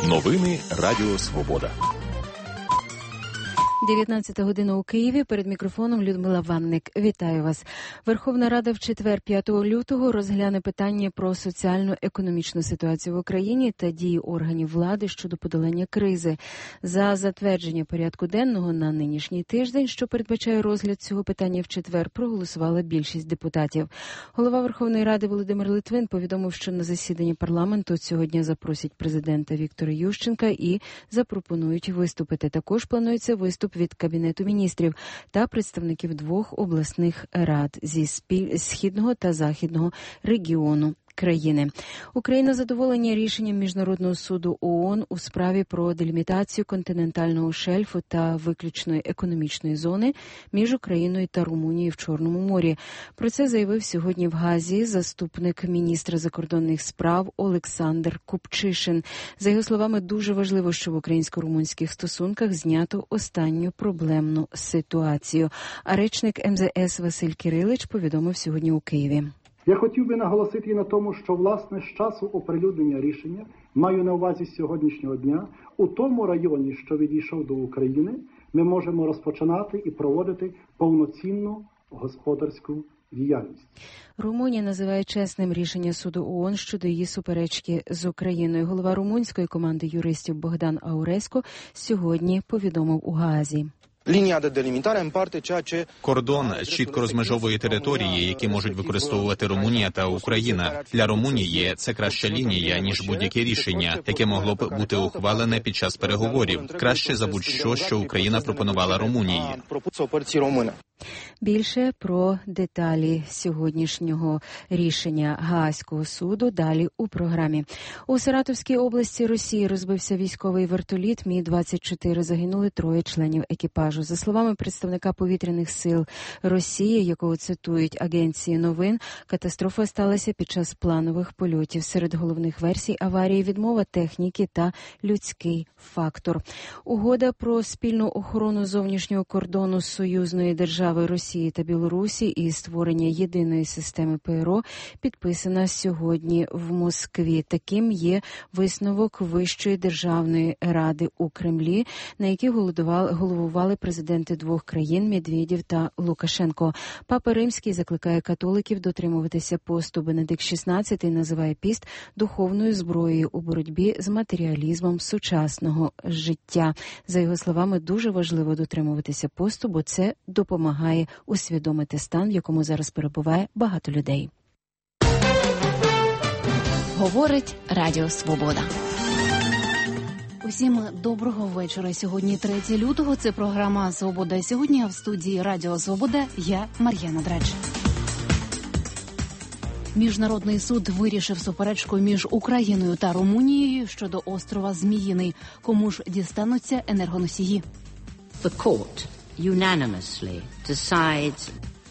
Новини Радіо Свобода. 19 година у Києві. Перед мікрофоном Людмила Ванник. Вітаю вас. Верховна Рада в четвер, 5 лютого, розгляне питання про соціально-економічну ситуацію в Україні та дії органів влади щодо подолання кризи. За затвердження порядку денного на нинішній тиждень, що передбачає розгляд цього питання в четвер, проголосувала більшість депутатів. Голова Верховної Ради Володимир Литвин повідомив, що на засіданні парламенту цього дня запросять президента Віктора Ющенка і запропонують виступити. Також планується виступ від Кабінету міністрів та представників двох обласних рад зі Східного та Західного регіону країни. Україна задоволена рішенням Міжнародного суду ООН у справі про делімітацію континентального шельфу та виключної економічної зони між Україною та Румунією в Чорному морі. Про це заявив сьогодні в Гаазі заступник міністра закордонних справ Олександр Купчишин. За його словами, дуже важливо, що в українсько-румунських стосунках знято останню проблемну ситуацію. А речник МЗС Василь Кирилич повідомив сьогодні у Києві. Я хотів би наголосити і на тому, що, власне, з часу оприлюднення рішення, маю на увазі сьогоднішнього дня, у тому районі, що відійшов до України, ми можемо розпочинати і проводити повноцінну господарську діяльність. Румунія називає чесним рішення суду ООН щодо її суперечки з Україною. Голова румунської команди юристів Богдан Ауреско сьогодні повідомив у Гаазі. Кордон чітко розмежовує території, які можуть використовувати Румунія та Україна. Для Румунії це краща лінія, ніж будь-яке рішення, яке могло б бути ухвалене під час переговорів. Краще за будь-що, що Україна пропонувала Румунії. Більше про деталі сьогоднішнього рішення Гаазького суду далі у програмі. У Саратовській області Росії розбився військовий вертоліт Мі-24. Загинули 3 членів екіпажу. За словами представника повітряних сил Росії, якого цитують агенції новин, катастрофа сталася під час планових польотів. Серед головних версій аварії відмова техніки та людський фактор. Угода про спільну охорону зовнішнього кордону союзної держави Росії та Білорусі і створення єдиної системи ПРО підписана сьогодні в Москві. Таким є висновок Вищої державної ради у Кремлі, на який головували президенти двох країн Медведєв та Лукашенко. Папа Римський закликає католиків дотримуватися посту. Бенедикт XVI називає піст духовною зброєю у боротьбі з матеріалізмом сучасного життя. За його словами, дуже важливо дотримуватися посту, бо це допомагає усвідомити стан, в якому зараз перебуває багато людей. Говорить Радіо Свобода. Усім доброго вечора. Сьогодні 3 лютого. Це програма «Свобода сьогодні». В студії Радіо Свобода я, Мар'яна Драч. Міжнародний суд вирішив суперечку між Україною та Румунією щодо острова Зміїний. Кому ж дістануться енергоносії? The court unanimously decides.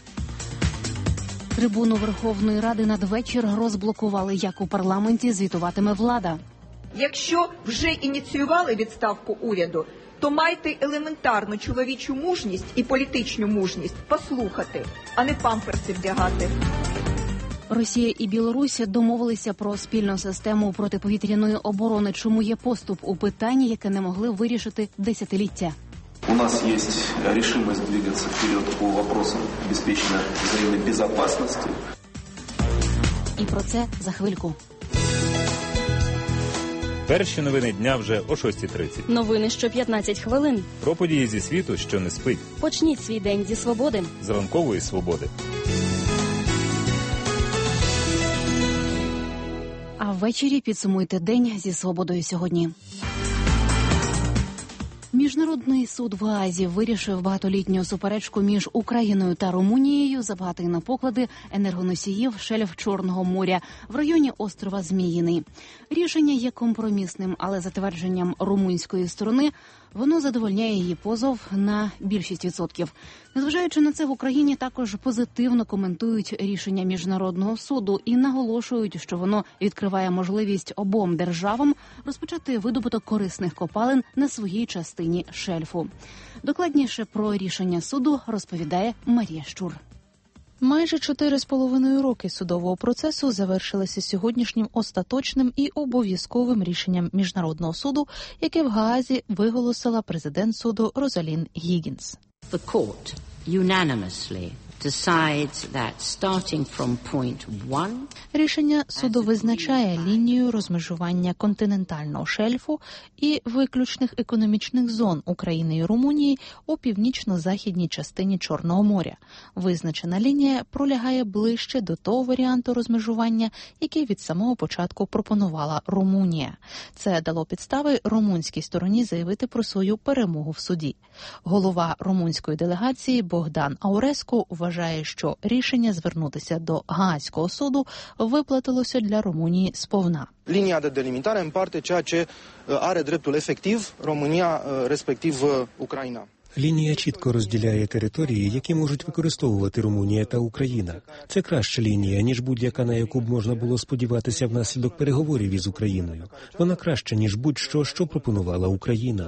Трибуну Верховної Ради надвечір розблокували, як у парламенті звітуватиме влада. Якщо вже ініціювали відставку уряду, то майте елементарну чоловічу мужність і політичну мужність послухати, а не памперси вдягати. Росія і Білорусь домовилися про спільну систему протиповітряної оборони. Чому є поступ у питанні, яке не могли вирішити десятиліття? У нас есть решимость двигаться вперед по вопросам обеспечения взаимной безопасности. І про це за хвильку. Перші новини дня вже о 6:30. Новини що 15 хвилин. Про події зі світу, що не спить. Почніть свій день зі свободи. З ранкової свободи. А ввечері підсумуйте день зі свободою сьогодні. Міжнародний суд в Гаазі вирішив багатолітню суперечку між Україною та Румунією забагати на поклади енергоносіїв шельф Чорного моря в районі острова Зміїний. Рішення є компромісним, але за твердженням румунської сторони воно задовольняє її позов на більшість відсотків. Незважаючи на це, в Україні також позитивно коментують рішення Міжнародного суду і наголошують, що воно відкриває можливість обом державам розпочати видобуток корисних копалин на своїй частині шельфу. Докладніше про рішення суду розповідає Марія Щур. Майже 4,5 роки судового процесу завершилися сьогоднішнім остаточним і обов'язковим рішенням Міжнародного суду, яке в Гаазі виголосила президент суду Розалін Гіггінс. The court unanimously decides that starting from point 1, рішення суду визначає лінію розмежування континентального шельфу і виключних економічних зон України і Румунії у північно-західній частині Чорного моря. Визначена лінія пролягає ближче до того варіанту розмежування, який від самого початку пропонувала Румунія. Це дало підстави румунській стороні заявити про свою перемогу в суді. Голова румунської делегації Богдан Ауреску вважає, що рішення звернутися до Гаазького суду виплатилося для Румунії сповна. Linia de delimitare împarte ceea ce are dreptul efectiv România, respectiv Ucraina. Лінія чітко розділяє території, які можуть використовувати Румунія та Україна. Це краща лінія, ніж будь-яка, на яку б можна було сподіватися внаслідок переговорів із Україною. Вона краща, ніж будь-що, що пропонувала Україна.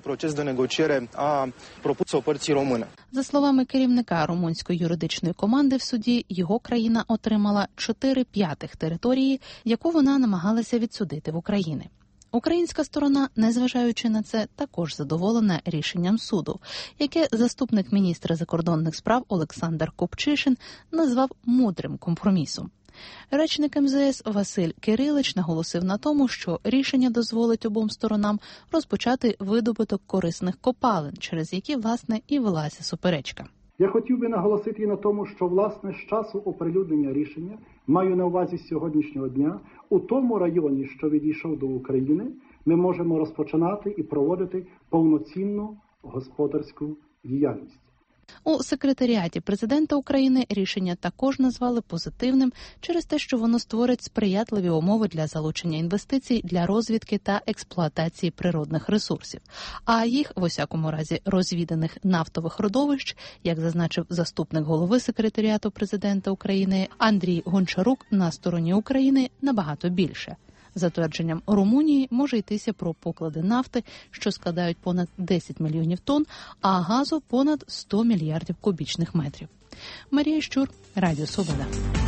За словами керівника румунської юридичної команди в суді, його країна отримала 4/5 території, яку вона намагалася відсудити в Україні. Українська сторона, незважаючи на це, також задоволена рішенням суду, яке заступник міністра закордонних справ Олександр Копчишин назвав мудрим компромісом. Речник МЗС Василь Кирилич наголосив на тому, що рішення дозволить обом сторонам розпочати видобуток корисних копалин, через які, власне, і велася суперечка. Я хотів би наголосити і на тому, що, власне, з часу оприлюднення рішення, маю на увазі сьогоднішнього дня, у тому районі, що відійшов до України, ми можемо розпочинати і проводити повноцінну господарську діяльність. У секретаріаті президента України рішення також назвали позитивним через те, що воно створить сприятливі умови для залучення інвестицій для розвідки та експлуатації природних ресурсів. А їх, в усякому разі, розвіданих нафтових родовищ, як зазначив заступник голови секретаріату президента України Андрій Гончарук, на стороні України набагато більше. За твердженням Румунії, може йтися про поклади нафти, що складають понад 10 мільйонів тонн, а газу – понад 100 мільярдів кубічних метрів. Марія Щур, Радіо Свобода.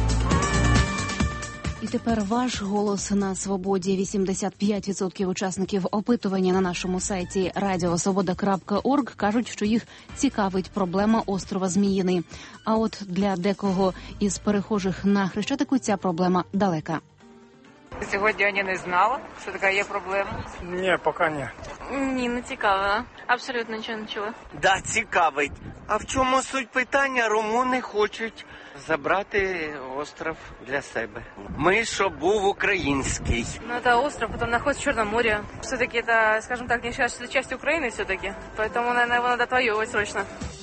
І тепер ваш голос на свободі. 85% учасників опитування на нашому сайті radiosvoboda.org кажуть, що їх цікавить проблема острова Зміїний. А от для декого із перехожих на Хрещатику ця проблема далека. Сьогодні я не знала, що така є проблема. Ні, поки ні. Ні, не цікаво. Абсолютно нічого не чула. Да, цікавить. А в чому суть питання? Румуни хочуть забрати остров для себе. Ми, щоб був український. Ну, это остров, потом находится в Черном море. Все-таки это, скажем так, не часть Украины все-таки. Поэтому, наверное, его надо отвоевывать срочно.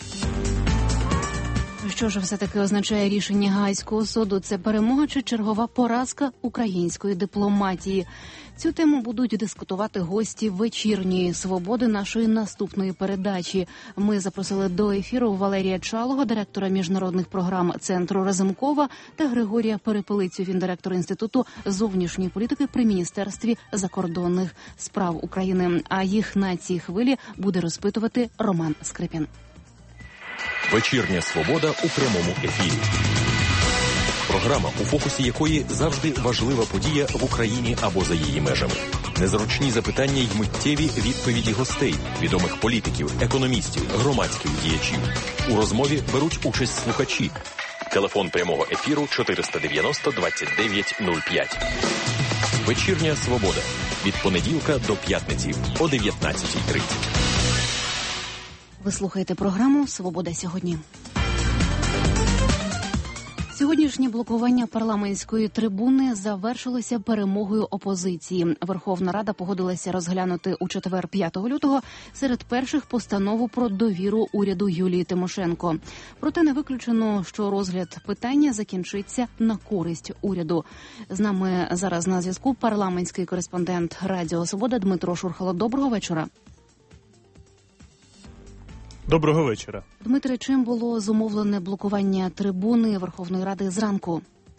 Що ж все-таки означає рішення Гаазького суду? Це перемога чи чергова поразка української дипломатії? Цю тему будуть дискутувати гості вечірньої свободи нашої наступної передачі. Ми запросили до ефіру Валерія Чалого, директора міжнародних програм Центру Разумкова, та Григорія Перепелицю, він директор Інституту зовнішньої політики при Міністерстві закордонних справ України. А їх на цій хвилі буде розпитувати Роман Скрипін. Вечірня свобода у прямому ефірі. Програма, у фокусі якої завжди важлива подія в Україні або за її межами. Незручні запитання й миттєві відповіді гостей, відомих політиків, економістів, громадських діячів. У розмові беруть участь слухачі. Телефон прямого ефіру 490 29 05. Вечірня свобода. Від понеділка до п'ятниці о 19:30. Ви слухаєте програму «Свобода сьогодні». Сьогоднішнє блокування парламентської трибуни завершилося перемогою опозиції. Верховна Рада погодилася розглянути у четвер, 5 лютого, серед перших постанову про довіру уряду Юлії Тимошенко. Проте не виключено, що розгляд питання закінчиться на користь уряду. З нами зараз на зв'язку парламентський кореспондент Радіо Свобода Дмитро Шурхало. Доброго вечора. Доброго вечора. Дмитре, чим було зумовлене блокування трибуни Верховної Ради зранку?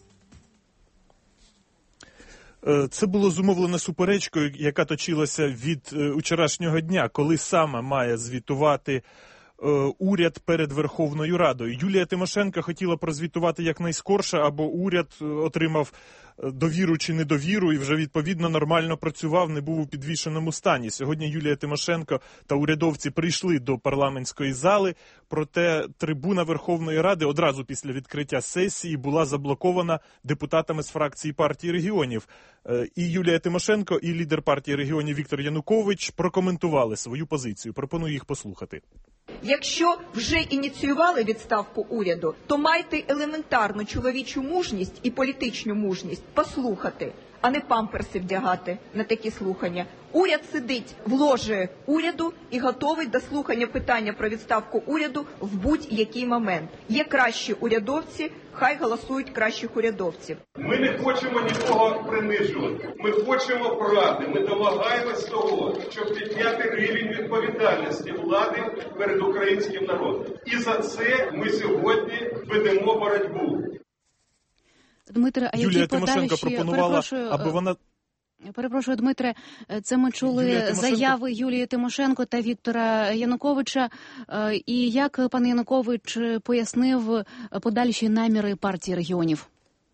Це було зумовлено суперечкою, яка точилася від вчорашнього дня, коли саме має звітувати уряд перед Верховною Радою. Юлія Тимошенко хотіла прозвітувати якнайскорше, або уряд отримав довіру чи недовіру і вже відповідно нормально працював, не був у підвішеному стані. Сьогодні Юлія Тимошенко та урядовці прийшли до парламентської зали, проте трибуна Верховної Ради одразу після відкриття сесії була заблокована депутатами з фракції партії регіонів. І Юлія Тимошенко, і лідер партії регіонів Віктор Янукович прокоментували свою позицію. Пропоную їх послухати. Якщо вже ініціювали відставку уряду, то майте елементарну чоловічу мужність і політичну мужність послухати, а не памперси вдягати на такі слухання. Уряд сидить в ложі уряду і готовий до слухання питання про відставку уряду в будь-який момент. Є кращі урядовці, хай голосують кращих урядовців. Ми не хочемо нікого принижувати. Ми хочемо правди. Ми домагаємось того, щоб підняти рівень відповідальності влади перед українським народом. І за це ми сьогодні ведемо боротьбу. Дмитре, а Юлія Тимошенко пропонувала, аби вона... Перепрошую, Дмитре, це ми чули заяви Юлії Тимошенко та Віктора Януковича. І як пан Янукович пояснив подальші наміри партії регіонів?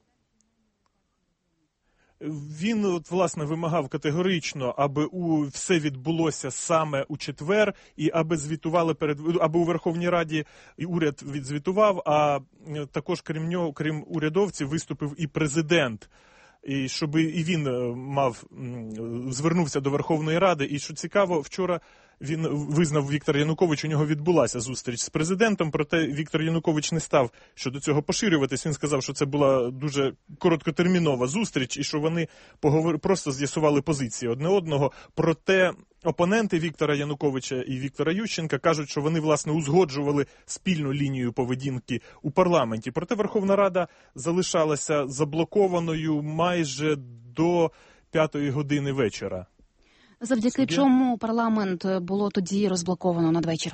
Він, власне, вимагав категорично, аби все відбулося саме у четвер, і аби звітували аби у Верховній Раді і уряд відзвітував, а також крім нього, крім урядовців, виступив і президент. І щоб і він звернувся до Верховної Ради. І що цікаво, вчора він визнав, Віктор Янукович, у нього відбулася зустріч з президентом, проте Віктор Янукович не став щодо цього поширюватись. Він сказав, що це була дуже короткотермінова зустріч і що вони просто з'ясували позиції одне одного. Проте опоненти Віктора Януковича і Віктора Ющенка кажуть, що вони, власне, узгоджували спільну лінію поведінки у парламенті. Проте Верховна Рада залишалася заблокованою майже до 5-ї години вечора. Завдяки чому парламент було тоді розблоковано надвечір?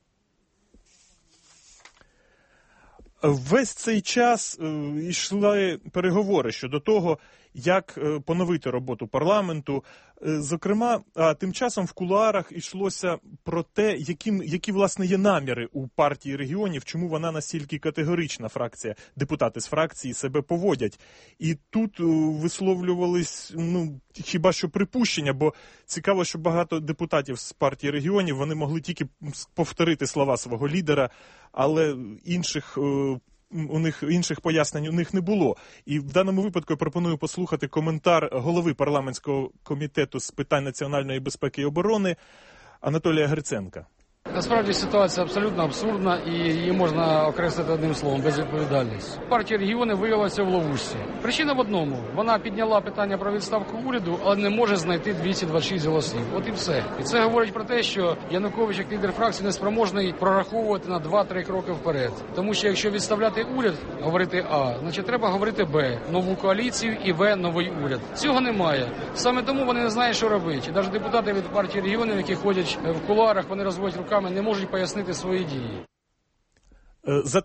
Весь цей час йшли переговори щодо того, як поновити роботу парламенту. Зокрема, тим часом в кулуарах йшлося про те, які власне є наміри у партії регіонів, чому вона настільки категорична фракція, депутати з фракції себе поводять. І тут висловлювались, хіба що припущення, бо цікаво, що багато депутатів з партії регіонів, вони могли тільки повторити слова свого лідера, але інших пояснень у них не було. І в даному випадку я пропоную послухати коментар голови парламентського комітету з питань національної безпеки і оборони Анатолія Гриценка. Насправді ситуація абсолютно абсурдна і її можна окреслити одним словом – безвідповідальність. Партія регіонів виявилася в ловушці. Причина в одному – вона підняла питання про відставку уряду, але не може знайти 226 голосів. От і все. І це говорить про те, що Янукович, як лідер фракції, не спроможний прораховувати на 2-3 кроки вперед. Тому що якщо відставляти уряд, говорити А, значить треба говорити Б – нову коаліцію і В – новий уряд. Цього немає. Саме тому вони не знають, що робити. І навіть депутати від партії регіонів, які ходять в кулуарах, вони розводять руками, не можуть пояснити свої дії. За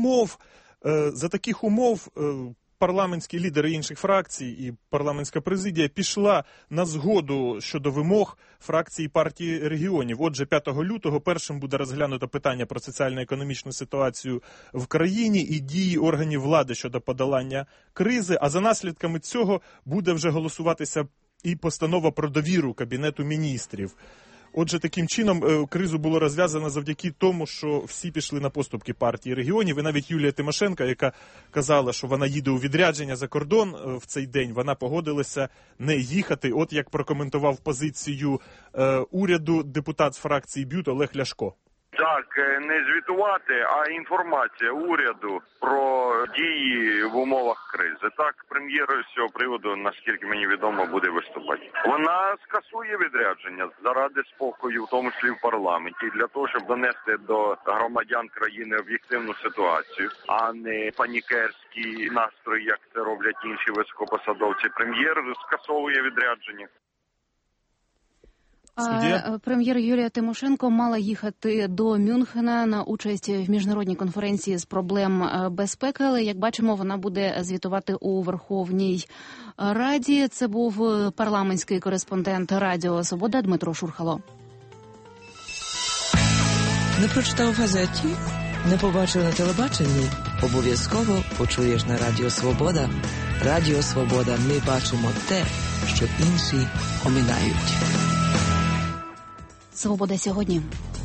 таких умов парламентські лідери інших фракцій і парламентська президія пішла на згоду щодо вимог фракції партії регіонів. Отже, 5 лютого першим буде розглянуто питання про соціально-економічну ситуацію в країні і дії органів влади щодо подолання кризи, а за наслідками цього буде вже голосуватися і постанова про довіру Кабінету міністрів. Отже, таким чином кризу було розв'язано завдяки тому, що всі пішли на поступки партії регіонів. І навіть Юлія Тимошенко, яка казала, що вона їде у відрядження за кордон в цей день, вона погодилася не їхати. От як прокоментував позицію уряду депутат з фракції БЮТ Олег Ляшко. Так, не звітувати, а інформація уряду про дії в умовах кризи. Так, прем'єр з цього приводу, наскільки мені відомо, буде виступати. Вона скасує відрядження заради спокою, в тому числі в парламенті, для того, щоб донести до громадян країни об'єктивну ситуацію, а не панікерські настрої, як це роблять інші високопосадовці. Прем'єр скасовує відрядження. Прем'єр Юлія Тимошенко мала їхати до Мюнхена на участь в міжнародній конференції з проблем безпеки, але, як бачимо, вона буде звітувати у Верховній Раді. Це був парламентський кореспондент Радіо Свобода Дмитро Шурхало. Не прочитав в газеті? Не побачив на телебаченні? Обов'язково почуєш на Радіо Свобода. Радіо Свобода. Ми бачимо те, що інші оминають. Свобода сьогодні.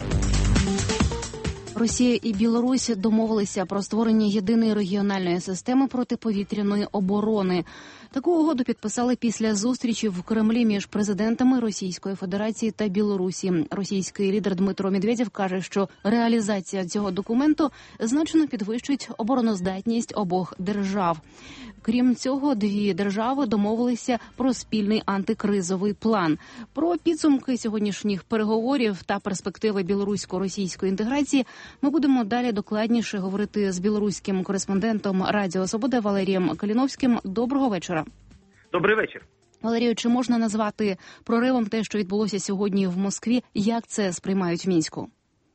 Росія і Білорусь домовилися про створення єдиної регіональної системи протиповітряної оборони. Таку угоду підписали після зустрічі в Кремлі між президентами Російської Федерації та Білорусі. Російський лідер Дмитро Медведєв каже, що реалізація цього документу значно підвищить обороноздатність обох держав. Крім цього, дві держави домовилися про спільний антикризовий план. Про підсумки сьогоднішніх переговорів та перспективи білорусько-російської інтеграції ми будемо далі докладніше говорити з білоруським кореспондентом Радіо Свобода Валерієм Каліновським. Доброго вечора. Добрий вечір. Валерію, чи можна назвати проривом те, що відбулося сьогодні в Москві? Як це сприймають в Мінську?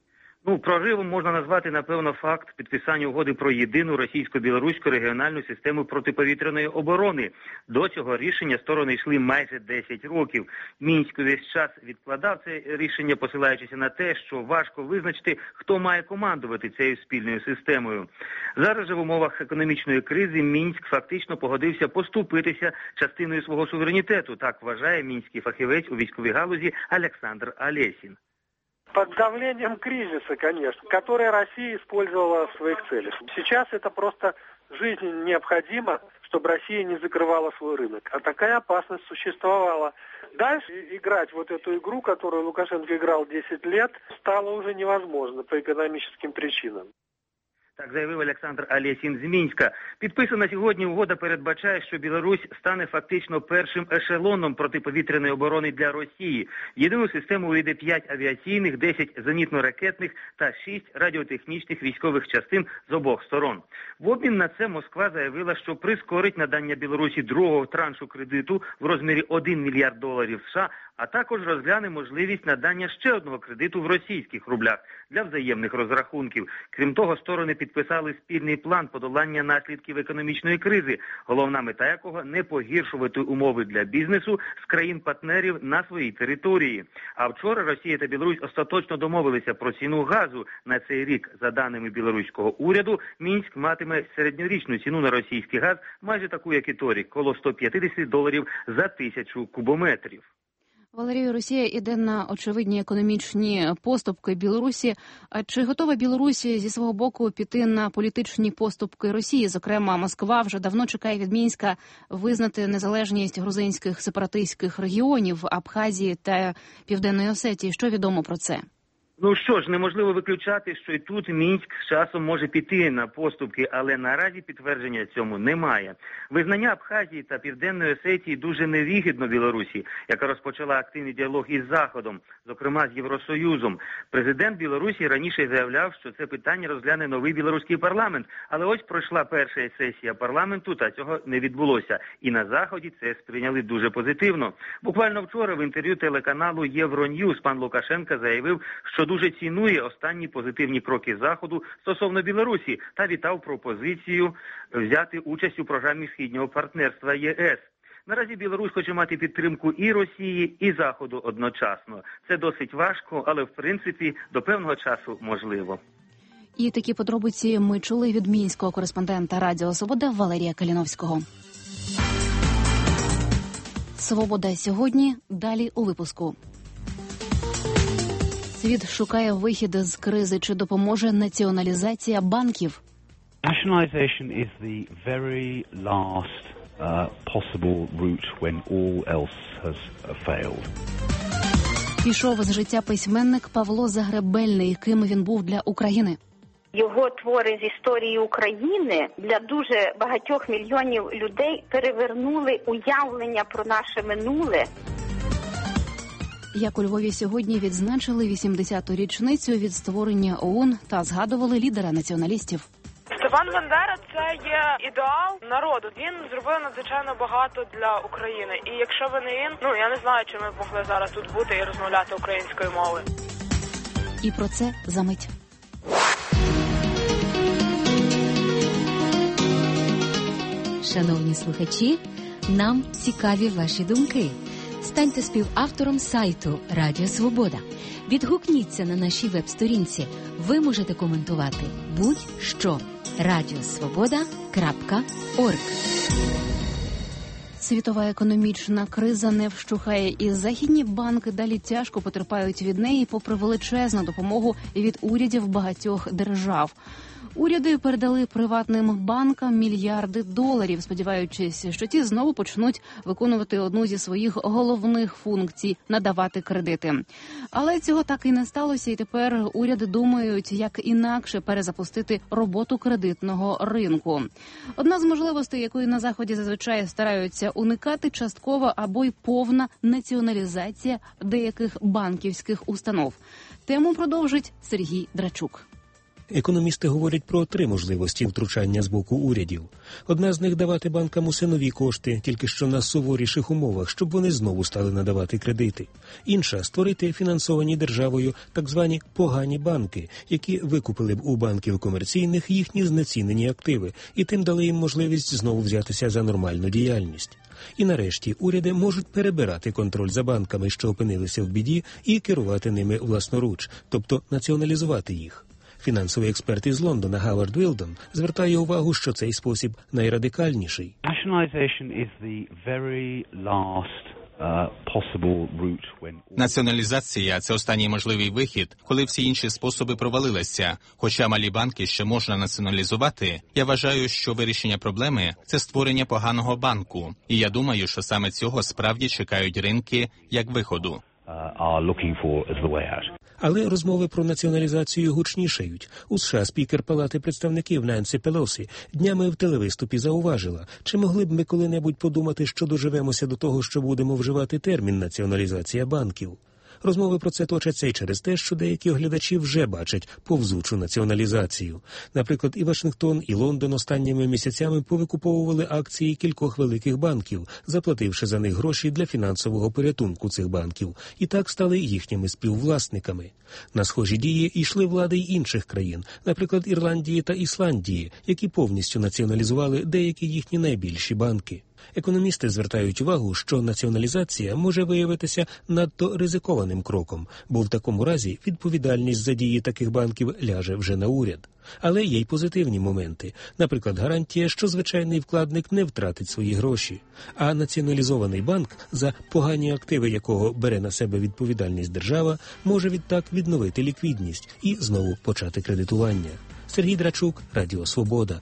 Проривом можна назвати, напевно, факт підписання угоди про єдину російсько-білоруську регіональну систему протиповітряної оборони. До цього рішення сторони йшли майже 10 років. Мінськ весь час відкладав це рішення, посилаючись на те, що важко визначити, хто має командувати цією спільною системою. Зараз же в умовах економічної кризи Мінськ фактично погодився поступитися частиною свого суверенітету. Так вважає мінський фахівець у військовій галузі Олександр Олесін. Под давлением кризиса, конечно, который Россия использовала в своих целях. Сейчас это просто жизненно необходимо, чтобы Россия не закрывала свой рынок. А такая опасность существовала. Дальше играть вот эту игру, которую Лукашенко играл 10 лет, стало уже невозможно по экономическим причинам. Так заявив Олександр Олесін з Мінська. Підписана сьогодні угода передбачає, що Білорусь стане фактично першим ешелоном протиповітряної оборони для Росії. В єдину систему увійде 5 авіаційних, 10 зенітно-ракетних та 6 радіотехнічних військових частин з обох сторон. В обмін на це Москва заявила, що прискорить надання Білорусі другого траншу кредиту в розмірі $1 мільярд США, а також розгляне можливість надання ще одного кредиту в російських рублях для взаємних розрахунків. Крім того, сторони підписали спільний план подолання наслідків економічної кризи, головна мета якого – не погіршувати умови для бізнесу з країн-партнерів на своїй території. А вчора Росія та Білорусь остаточно домовилися про ціну газу на цей рік. За даними білоруського уряду, Мінськ матиме середньорічну ціну на російський газ майже таку, як і торік – коло $150 за 1000 кубометрів. Валерію, Росія іде на очевидні економічні поступки Білорусі. А чи готова Білорусь зі свого боку піти на політичні поступки Росії? Зокрема, Москва вже давно чекає від Мінська визнати незалежність грузинських сепаратистських регіонів Абхазії та Південної Осетії. Що відомо про це? Що ж, неможливо виключати, що і тут Мінськ з часом може піти на поступки, але наразі підтвердження цьому немає. Визнання Абхазії та Південної Осетії дуже невигідно Білорусі, яка розпочала активний діалог із Заходом, зокрема з Євросоюзом. Президент Білорусі раніше заявляв, що це питання розгляне новий білоруський парламент, але ось пройшла перша сесія парламенту, та цього не відбулося. І на Заході це сприйняли дуже позитивно. Буквально вчора в інтерв'ю телеканалу Євроньюз пан Лукашенко заявив, що дуже цінує останні позитивні кроки Заходу стосовно Білорусі та вітав пропозицію взяти участь у програмі Східного партнерства ЄС. Наразі Білорусь хоче мати підтримку і Росії, і Заходу одночасно. Це досить важко, але в принципі до певного часу можливо. І такі подробиці ми чули від мінського кореспондента Радіо Свобода Валерія Каліновського. Свобода сьогодні, далі у випуску. Світ шукає вихід з кризи. Чи допоможе націоналізація банків? Nationalization is the very last possible route when all else has failed. Пішов з життя письменник Павло Загребельний. Ким він був для України? Його твори з історії України для дуже багатьох мільйонів людей перевернули уявлення про наше минуле. Як у Львові сьогодні відзначили 80-ту річницю від створення ОУН та згадували лідера націоналістів. Степан Бандера – це є ідеал народу. Він зробив надзвичайно багато для України. І якщо б не він, я не знаю, чи ми б могли зараз тут бути і розмовляти українською мовою. І про це за мить. Шановні слухачі, нам цікаві ваші думки. Станьте співавтором сайту Радіо Свобода. Відгукніться на нашій веб-сторінці. Ви можете коментувати будь-що. radiosvoboda.org. Світова економічна криза не вщухає, і західні банки далі тяжко потерпають від неї попри величезну допомогу від урядів багатьох держав. Уряди передали приватним банкам мільярди доларів, сподіваючись, що ті знову почнуть виконувати одну зі своїх головних функцій – надавати кредити. Але цього так і не сталося, і тепер уряди думають, як інакше перезапустити роботу кредитного ринку. Одна з можливостей, якої на Заході зазвичай стараються уникати, часткова або й повна націоналізація деяких банківських установ. Тему продовжить Сергій Драчук. Економісти говорять про 3 можливості втручання з боку урядів. Одна з них – давати банкам усе нові кошти, тільки що на суворіших умовах, щоб вони знову стали надавати кредити. Інша – створити фінансовані державою так звані погані банки, які викупили б у банків комерційних їхні знецінені активи і тим дали їм можливість знову взятися за нормальну діяльність. І нарешті уряди можуть перебирати контроль за банками, що опинилися в біді, і керувати ними власноруч, тобто націоналізувати їх. Фінансовий експерт із Лондона Говард Вілдон звертає увагу, що цей спосіб найрадикальніший. Націоналізація – це останній можливий вихід, коли всі інші способи провалилися. Хоча малі банки ще можна націоналізувати, я вважаю, що вирішення проблеми – це створення поганого банку. І я думаю, що саме цього справді чекають ринки як виходу. Але розмови про націоналізацію гучнішають. У США спікер Палати представників Ненсі Пелосі днями в телевиступі зауважила, чи могли б ми коли-небудь подумати, що доживемося до того, що будемо вживати термін «націоналізація банків». Розмови про це точаться і через те, що деякі оглядачі вже бачать повзучу націоналізацію. Наприклад, і Вашингтон, і Лондон останніми місяцями повикуповували акції кількох великих банків, заплативши за них гроші для фінансового порятунку цих банків, і так стали їхніми співвласниками. На схожі дії йшли влади й інших країн, наприклад, Ірландії та Ісландії, які повністю націоналізували деякі їхні найбільші банки. Економісти звертають увагу, що націоналізація може виявитися надто ризикованим кроком, бо в такому разі відповідальність за дії таких банків ляже вже на уряд. Але є й позитивні моменти. Наприклад, гарантія, що звичайний вкладник не втратить свої гроші. А націоналізований банк, за погані активи якого бере на себе відповідальність держава, може відтак відновити ліквідність і знову почати кредитування. Сергій Драчук, Радіо Свобода.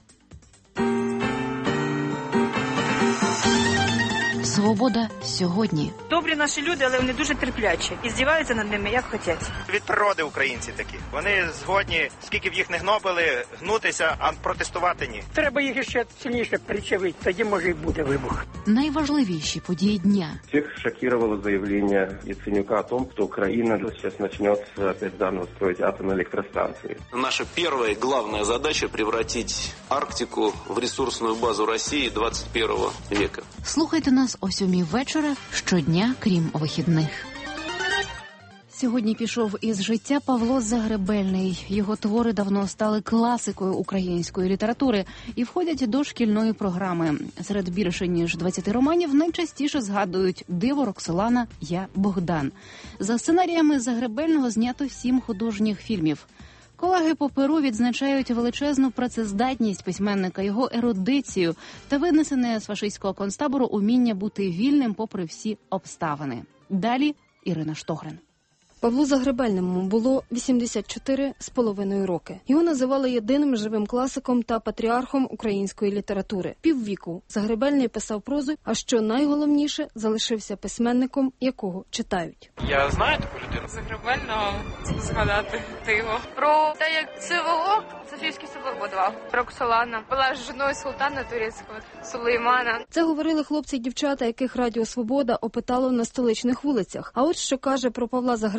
Свобода сьогодні. Добрі наші люди, але вони дуже терплячі. І здіваються над ними, як хочуть. Від природи українці такі. Вони згодні, скільки б їх не гнобили, гнутися, а протестувати ні. Треба їх ще сильніше причавити, тоді може і буде вибух. Найважливіші події дня. Всех шокировало заявление Яценюка о том, что Украина сейчас начнет опять заново строить атомные электростанции. Наша первая и главная задача – превратить Арктику в ресурсную базу России 21 века. Слухайте нас о 7 вечора щодня, крім вихідних. Сьогодні пішов із життя Павло Загребельний. Його твори давно стали класикою української літератури і входять до шкільної програми. Серед більше ніж 20 романів найчастіше згадують «Диво Роксолана», «Я Богдан». За сценаріями Загребельного знято 7 художніх фільмів. Колеги по перу відзначають величезну працездатність письменника, його ерудицію та винесене з фашистського концтабору уміння бути вільним попри всі обставини. Далі Ірина Штогрин. Павлу Загребельному було 84,5 роки. Його називали єдиним живим класиком та патріархом української літератури. Піввіку Загребельний писав прозу, а що найголовніше, залишився письменником, якого читають. Я знаю таку людину. Загребельного згадати диво. Про те, як Всеволод Софійський собор будував. Роксолана була жіною султана турецького Сулеймана. Це говорили хлопці й дівчата, яких Радіо Свобода опитало на столичних вулицях. А от що каже про Павла Загребельного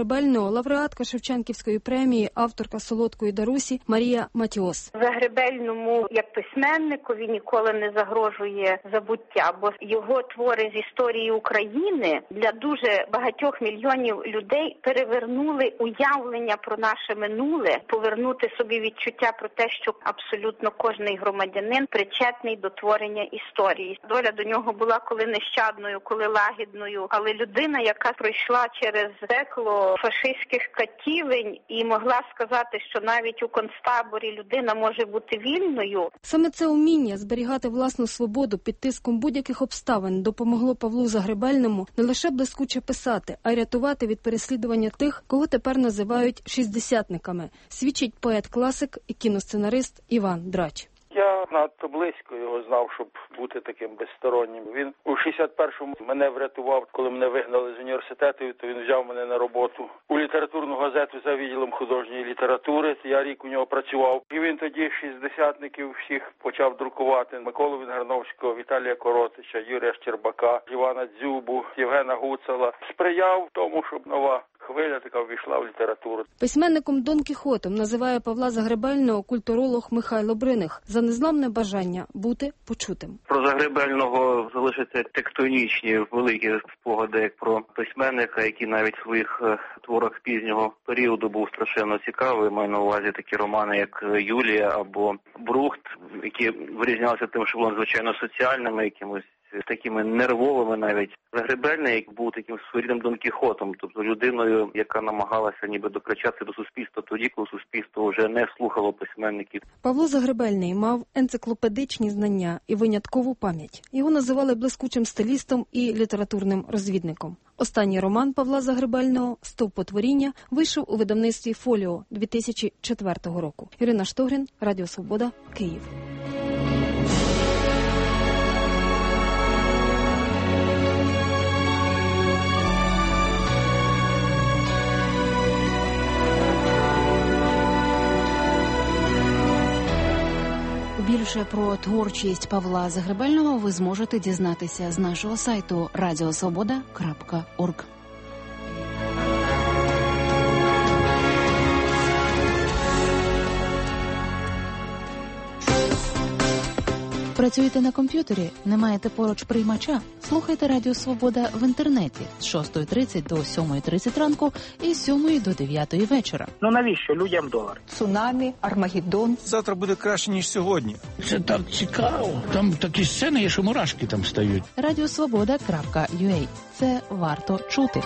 Загребельного лауреатка Шевченківської премії, авторка «Солодкої Дарусі» Марія Матіос. Загребельному як письменникові ніколи не загрожує забуття, бо його твори з історії України для дуже багатьох мільйонів людей перевернули уявлення про наше минуле, повернути собі відчуття про те, що абсолютно кожний громадянин причетний до творення історії. Доля до нього була коли нещадною, коли лагідною, але людина, яка пройшла через пекло фашистських катівень і могла сказати, що навіть у концтаборі людина може бути вільною. Саме це уміння зберігати власну свободу під тиском будь-яких обставин допомогло Павлу Загребельному не лише блискуче писати, а й рятувати від переслідування тих, кого тепер називають шістдесятниками, свідчить поет-класик і кіносценарист Іван Драч. Я надто близько його знав, щоб бути таким безстороннім. Він у 61-му мене врятував, коли мене вигнали з університету, то він взяв мене на роботу у літературну газету за відділом художньої літератури. Я рік у нього працював. І він тоді шістдесятників всіх почав друкувати. Миколу Вінграновського, Віталія Коротича, Юрія Щербака, Івана Дзюбу, Євгена Гуцала. Сприяв тому, щоб нова хвиля така ввійшла в літературу. Письменником Дон Кіхотом називає Павла Загребельного культуролог Михайло Бриних за незламне бажання бути почутим. Про Загребельного залишаться тектонічні великі спогади, як про письменника, який навіть в своїх творах пізнього періоду був страшенно цікавий. Маю на увазі такі романи, як «Юлія» або «Брухт», які вирізнялися тим, що були надзвичайно соціальними, якимось такими нервовими навіть. Загребельний був таким своєрідним Дон Кіхотом, тобто людиною, яка намагалася ніби докричатися до суспільства тоді, коли суспільство вже не слухало письменників. Павло Загребельний мав енциклопедичні знання і виняткову пам'ять. Його називали блискучим стилістом і літературним розвідником. Останній роман Павла Загребельного «Стовпотворіння» вийшов у видавництві «Фоліо» 2004 року. Ірина Штогрін, Радіо Свобода, Київ. Більше про творчість Павла Загребельного ви зможете дізнатися з нашого сайту radiosvoboda.org. Працюєте на комп'ютері? Не маєте поруч приймача? Слухайте Радіо Свобода в інтернеті з 6:30 до 7:30 ранку і з 7 до 9 вечора. Ну навіщо людям долар? Цунамі, Армагеддон. Завтра буде краще, ніж сьогодні. Це так цікаво. Там такі сцени є, що мурашки там стають. Radiosvoboda.ua. Це варто чути.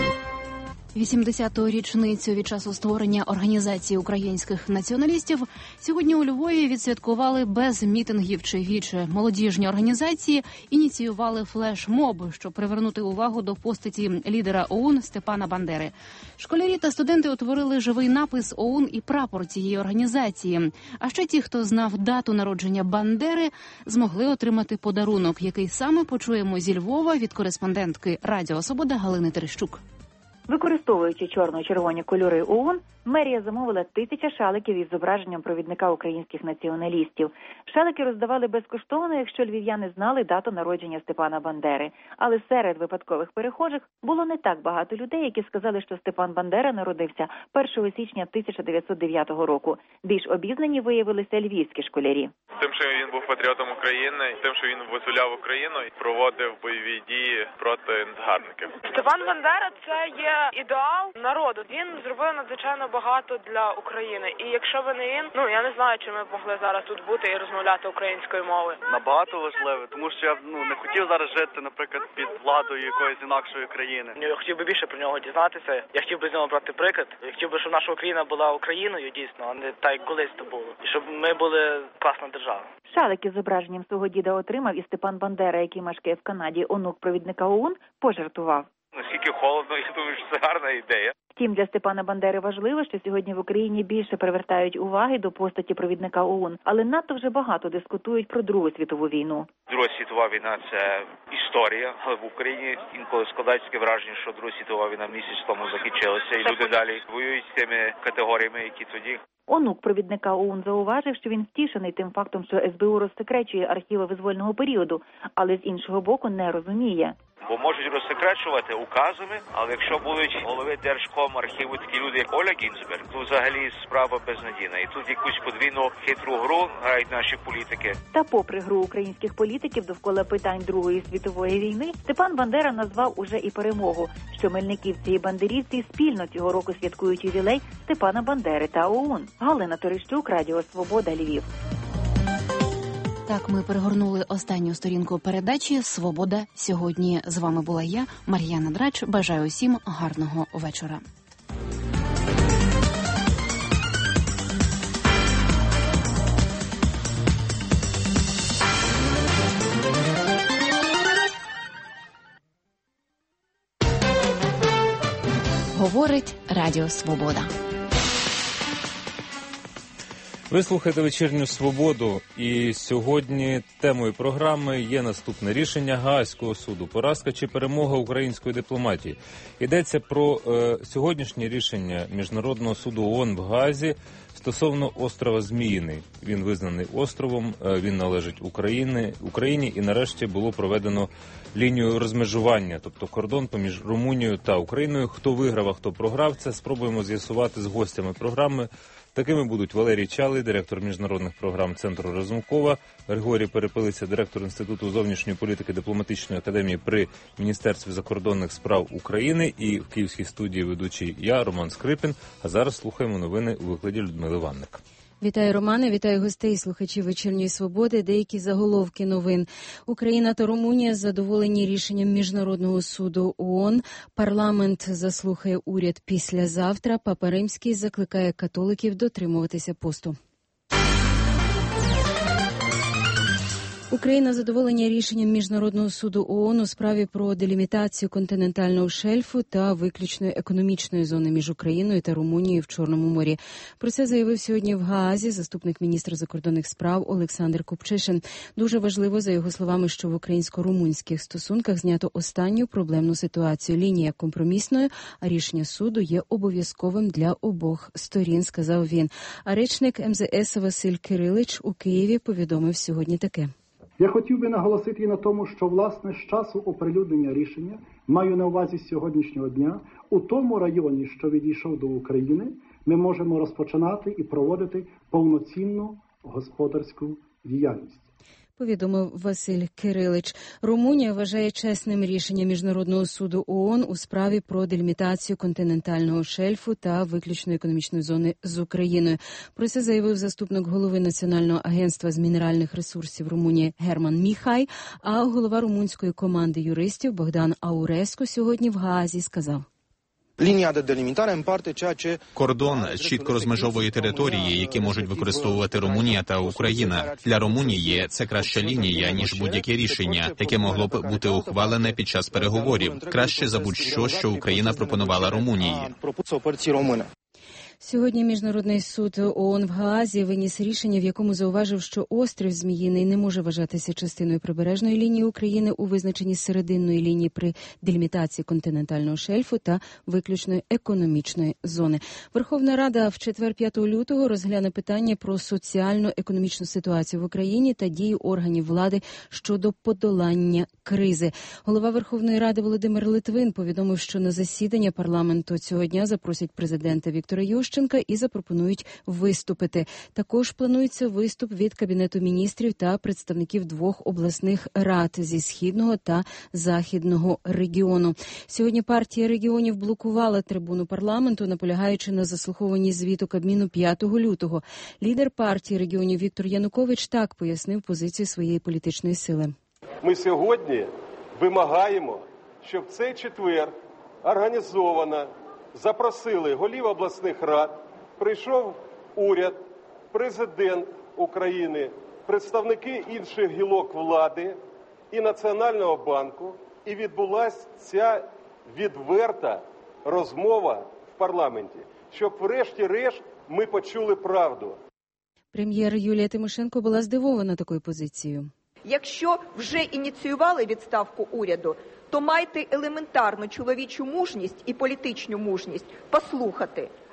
80-ту річницю від часу створення Організації українських націоналістів сьогодні у Львові відсвяткували без мітингів чи віче. Молодіжні організації ініціювали флешмоб, щоб привернути увагу до постаті лідера ОУН Степана Бандери. Школярі та студенти утворили живий напис ОУН і прапор цієї організації. А ще ті, хто знав дату народження Бандери, змогли отримати подарунок, який саме почуємо зі Львова від кореспондентки Радіо Свобода Галини Терещук. Використовуючи чорно-червоні кольори ОУН, мерія замовила 1000 шаликів із зображенням провідника українських націоналістів. Шалики роздавали безкоштовно, якщо львів'яни знали дату народження Степана Бандери. Але серед випадкових перехожих було не так багато людей, які сказали, що Степан Бандера народився 1 січня 1909 року. Більш обізнані виявилися львівські школярі. Тим, що він був патріотом України, тим, що він визволяв Україну і проводив бойові дії проти загарбників. Степан Бандера – це є ідеал народу. Він зробив надзвичайно багато для України. І якщо б не він, я не знаю, чи ми б могли зараз тут бути і розмовляти українською мовою. Набагато важливе, тому що я не хотів зараз жити, наприклад, під владою якоїсь інакшої країни. Я хотів би більше про нього дізнатися. Я хотів би з нього брати приклад. Я хотів би, щоб наша Україна була Україною дійсно, а не так, як колись то було. І щоб ми були класна держава. Шалики з зображенням свого діда отримав і Степан Бандера, який мешкає в Канаді, онук провідника ОУН, пожартував. Наскільки холодно, я думаю, що це гарна ідея. Втім, для Степана Бандери важливо, що сьогодні в Україні більше привертають уваги до постаті провідника ОУН, але надто вже багато дискутують про Другу світову війну. Друга світова війна – це історія, але в Україні інколи складається таке враження, що Друга світова війна місяць тому закінчилася, і люди далі воюють з тими категоріями, які тоді. Онук провідника ОУН зауважив, що він втішений тим фактом, що СБУ розсекречує архіви визвольного періоду, але з іншого боку не розуміє. Бо можуть розсекречувати указами, але якщо будуть голови Держкомархіву такі люди, як Оля Гінзберг, то взагалі справа безнадійна. І тут якусь подвійну хитру гру грають наші політики. Та попри гру українських політиків довкола питань Другої світової війни, Степан Бандера назвав уже і перемогу, що мельниківці і бандерівці спільно цього року святкують ювілей Степана Бандери та ОУН. Галина Торищук, Радіо Свобода, Львів. Так, ми перегорнули останню сторінку передачі «Свобода сьогодні». З вами була я, Мар'яна Драч. Бажаю усім гарного вечора. Говорить Радіо Свобода. Ви слухаєте «Вечірню Свободу», і сьогодні темою програми є наступне рішення Гаазького суду. Поразка чи перемога української дипломатії. Йдеться про сьогоднішнє рішення Міжнародного суду ООН в Гаазі стосовно острова Зміїний. Він визнаний островом, він належить Україні, і нарешті було проведено лінію розмежування, тобто кордон поміж Румунією та Україною. Хто виграв, а хто програв, це спробуємо з'ясувати з гостями програми. Такими будуть Валерій Чалий, директор міжнародних програм Центру Разумкова, Григорій Перепелиця, директор Інституту зовнішньої політики Дипломатичної академії при Міністерстві закордонних справ України, і в київській студії ведучий я, Роман Скрипін. А зараз слухаємо новини у викладі Людмили Ванник. Вітаю, Романе, вітаю гостей і слухачів «Вечірньої Свободи». Деякі заголовки новин. Україна та Румунія задоволені рішенням Міжнародного суду ООН. Парламент заслухає уряд післязавтра. Папа Римський закликає католиків дотримуватися посту. Україна задоволення рішенням Міжнародного суду ООН у справі про делімітацію континентального шельфу та виключної економічної зони між Україною та Румунією в Чорному морі. Про це заявив сьогодні в Гаазі заступник міністра закордонних справ Олександр Купчишин. Дуже важливо, за його словами, що в українсько-румунських стосунках знято останню проблемну ситуацію. Лінія компромісною, а рішення суду є обов'язковим для обох сторін, сказав він. А речник МЗС Василь Кирилич у Києві повідомив сьогодні таке. Я хотів би наголосити і на тому, що, власне, з часу оприлюднення рішення, маю на увазі сьогоднішнього дня, у тому районі, що відійшов до України, ми можемо розпочинати і проводити повноцінну господарську діяльність. Повідомив Василь Кирилич. Румунія вважає чесним рішення Міжнародного суду ООН у справі про делімітацію континентального шельфу та виключної економічної зони з Україною. Про це заявив заступник голови Національного агентства з мінеральних ресурсів Румунії Герман Міхай, а голова румунської команди юристів Богдан Ауреску сьогодні в Гаазі сказав. Кордон чітко розмежовує території, які можуть використовувати Румунія та Україна. Для Румунії це краща лінія, ніж будь-яке рішення, яке могло б бути ухвалене під час переговорів. Краще за будь-що, що Україна пропонувала Румунії. Сьогодні Міжнародний суд ООН в Гаазі виніс рішення, в якому зауважив, що острів Зміїний не може вважатися частиною прибережної лінії України у визначенні серединної лінії при делімітації континентального шельфу та виключної економічної зони. Верховна Рада в четвер 5 лютого розгляне питання про соціально-економічну ситуацію в Україні та дії органів влади щодо подолання кризи. Голова Верховної Ради Володимир Литвин повідомив, що на засідання парламенту цього дня запросять президента Віктора Ющенка і запропонують виступити. Також планується виступ від Кабінету міністрів та представників двох обласних рад зі Східного та Західного регіону. Сьогодні партія регіонів блокувала трибуну парламенту, наполягаючи на заслуховуванні звіту Кабміну 5 лютого. Лідер партії регіонів Віктор Янукович так пояснив позицію своєї політичної сили. Ми сьогодні вимагаємо, щоб цей четвер організовано запросили голів обласних рад, прийшов уряд, президент України, представники інших гілок влади і Національного банку, і відбулася ця відверта розмова в парламенті, щоб врешті-решт ми почули правду. Прем'єр Юлія Тимошенко була здивована такою позицією. Якщо вже ініціювали відставку уряду, то майте елементарну чоловічу мужність і політичну мужність послухати,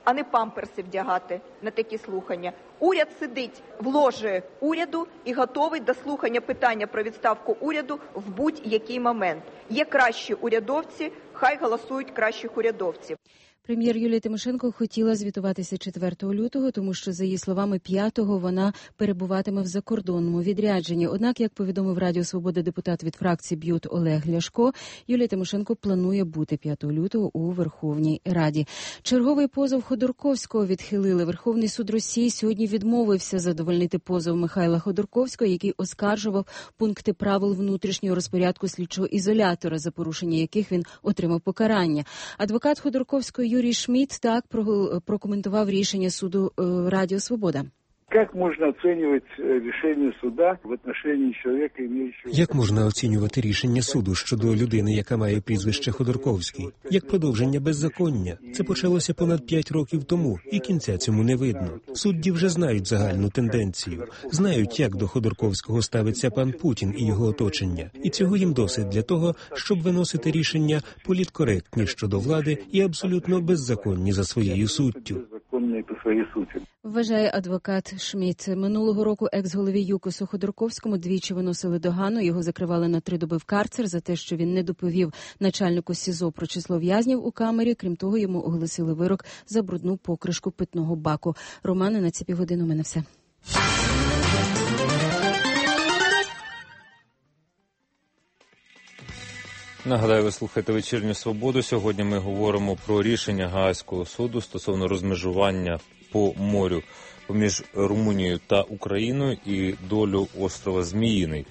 а не памперси вдягати на такі слухання. Уряд сидить в ложі уряду і готовий до слухання питання про відставку уряду в будь-який момент. Є кращі урядовці, хай голосують кращих урядовців. Прем'єр Юлія Тимошенко хотіла звітуватися 4 лютого, тому що, за її словами, 5-го вона перебуватиме в закордонному відрядженні. Однак, як повідомив Радіо Свобода депутат від фракції БЮТ Олег Ляшко, Юлія Тимошенко планує бути 5 лютого у Верховній Раді. Черговий позов Ходорковського відхилили. Верховний суд Росії сьогодні відмовився задовольнити позов Михайла Ходорковського, який оскаржував пункти правил внутрішнього розпорядку слідчого ізолятора, за порушення яких він отримав покарання. Адвокат Ходорковського Юрій Шмідт так прокоментував рішення суду Радіо Свобода. Как можно оценивать решение суда в отношении человека, имеющего... Як можна оцінювати рішення суду щодо людини, яка має прізвище Ходорковський? Як продовження беззаконня? Це почалося понад 5 років тому, і кінця цьому не видно. Судді вже знають загальну тенденцію, знають, як до Ходорковського ставиться пан Путін і його оточення. І цього їм досить для того, щоб виносити рішення політкоректні щодо влади і абсолютно беззаконні за своєю суттю. Вважає адвокат Шмідт. Минулого року екс-голові ЮКОСу Ходорковському двічі виносили догану. Його закривали на 3 доби в карцер за те, що він не доповів начальнику СІЗО про число в'язнів у камері. Крім того, йому оголосили вирок за брудну покришку питного баку. Романе, на ці півгодини у мене все. Нагадаю, ви слухаєте «Вечірню Свободу». Сьогодні ми говоримо про рішення Гаазького суду стосовно розмежування по морю поміж Румунією та Україною і долю острова Зміїний.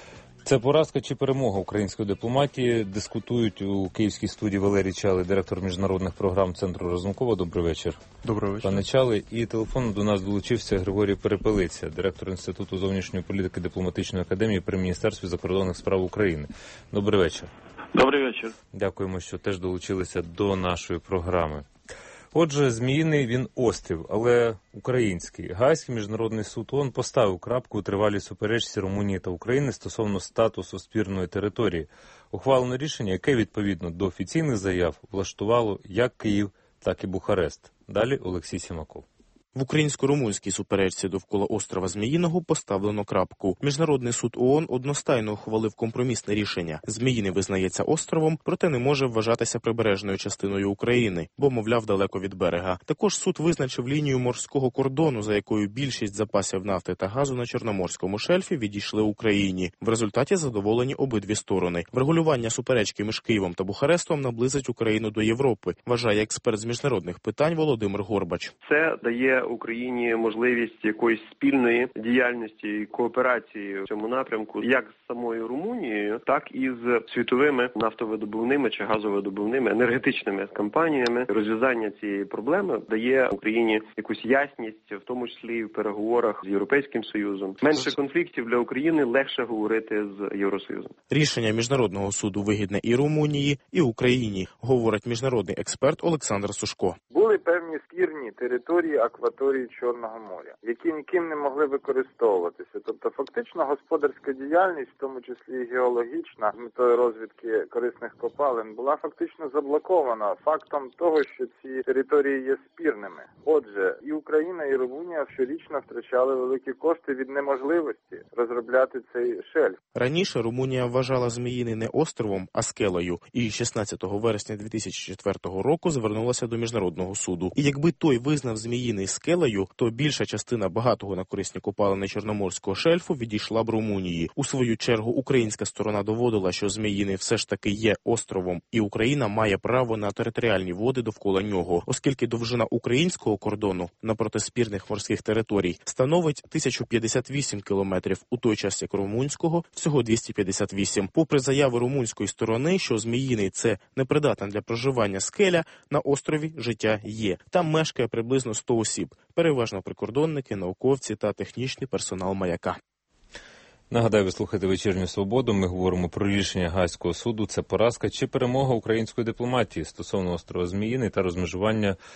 Це поразка чи перемога української дипломатії? Дискутують у київській студії Валерій Чалий, директор міжнародних програм Центру Разумкова. Добрий вечір. Добрий вечір. Пане Чалий. І телефонно до нас долучився Григорій Перепелиця, директор Інституту зовнішньої політики Дипломатичної академії при Міністерстві закордонних справ України. Добрий вечір. Добрий вечір. Дякуємо, що теж долучилися до нашої програми. Отже, Зміїний він острів, але український. Гаазький міжнародний суд ООН поставив крапку у тривалій суперечці Румунії та України стосовно статусу спірної території. Ухвалено рішення, яке відповідно до офіційних заяв влаштувало як Київ, так і Бухарест. Далі Олексій Сімаков. В українсько-румунській суперечці довкола острова Зміїного поставлено крапку. Міжнародний суд ООН одностайно ухвалив компромісне рішення. Зміїний визнається островом, проте не може вважатися прибережною частиною України, бо, мовляв, далеко від берега. Також суд визначив лінію морського кордону, за якою більшість запасів нафти та газу на Чорноморському шельфі відійшли Україні. В результаті задоволені обидві сторони. Врегулювання суперечки між Києвом та Бухарестом наблизить Україну до Європи, вважає експерт з міжнародних питань Володимир Горбач. Це дає Україні можливість якоїсь спільної діяльності і кооперації в цьому напрямку, як з самою Румунією, так і з світовими нафтовидобувними чи газовидобувними енергетичними компаніями. Розв'язання цієї проблеми дає Україні якусь ясність, в тому числі і в переговорах з Європейським Союзом. Менше конфліктів для України, легше говорити з Євросоюзом. Рішення міжнародного суду вигідне і Румунії, і Україні, говорить міжнародний експерт Олександр Сушко. Були певні спірні території акваторії Чорного моря, які ніким не могли використовуватися. Тобто фактично господарська діяльність, в тому числі і геологічна, з метою розвідки корисних копалин, була фактично заблокована фактом того, що ці території є спірними. Отже, і Україна, і Румунія щорічно втрачали великі кошти від неможливості розробляти цей шельф. Раніше Румунія вважала Зміїний не островом, а скелею, і 16 вересня 2004 року звернулася до Міжнародного суду. І якби той визнав Зміїний скелею, то більша частина багатого на корисні копалини Чорноморського шельфу відійшла б Румунії. У свою чергу українська сторона доводила, що Зміїний все ж таки є островом, і Україна має право на територіальні води довкола нього, оскільки довжина українського кордону напроти спірних морських територій становить 1058 кілометрів, у той час як румунського всього 258. Попри заяви румунської сторони, що Зміїний – це непридатна для проживання скеля, на острові життя є. Там мешкає приблизно 100 осіб, переважно прикордонники, науковці та технічний персонал «Маяка». Нагадаю, ви слухаєте «Вечірню Свободу». Ми говоримо про рішення Гаазького суду. Це поразка чи перемога української дипломатії стосовно острова Зміїний та розмежування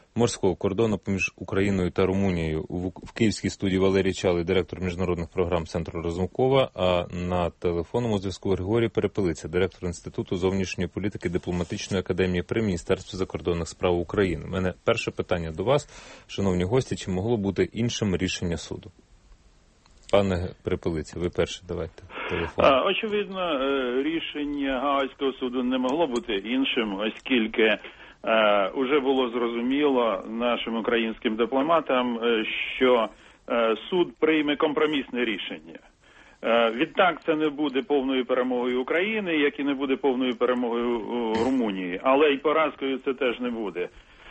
морського кордону поміж Україною та Румунією. В Київській студії Валерій Чалий, директор міжнародних програм Центру Разумкова, а на телефонному зв'язку Григорій Перепелиця, директор Інституту зовнішньої політики Дипломатичної академії при Міністерстві закордонних справ України. У мене перше питання до вас, шановні гості, чи могло бути іншим рішення суду? Пане Перепелиця, ви перші, давайте телефон. Очевидно, рішення Гаазького суду не могло бути іншим, оскільки уже було зрозуміло нашим українським дипломатам, що суд прийме компромісне рішення. Відтак це не буде повною перемогою України, як і не буде повною перемогою Румунії, але й поразкою це теж не буде.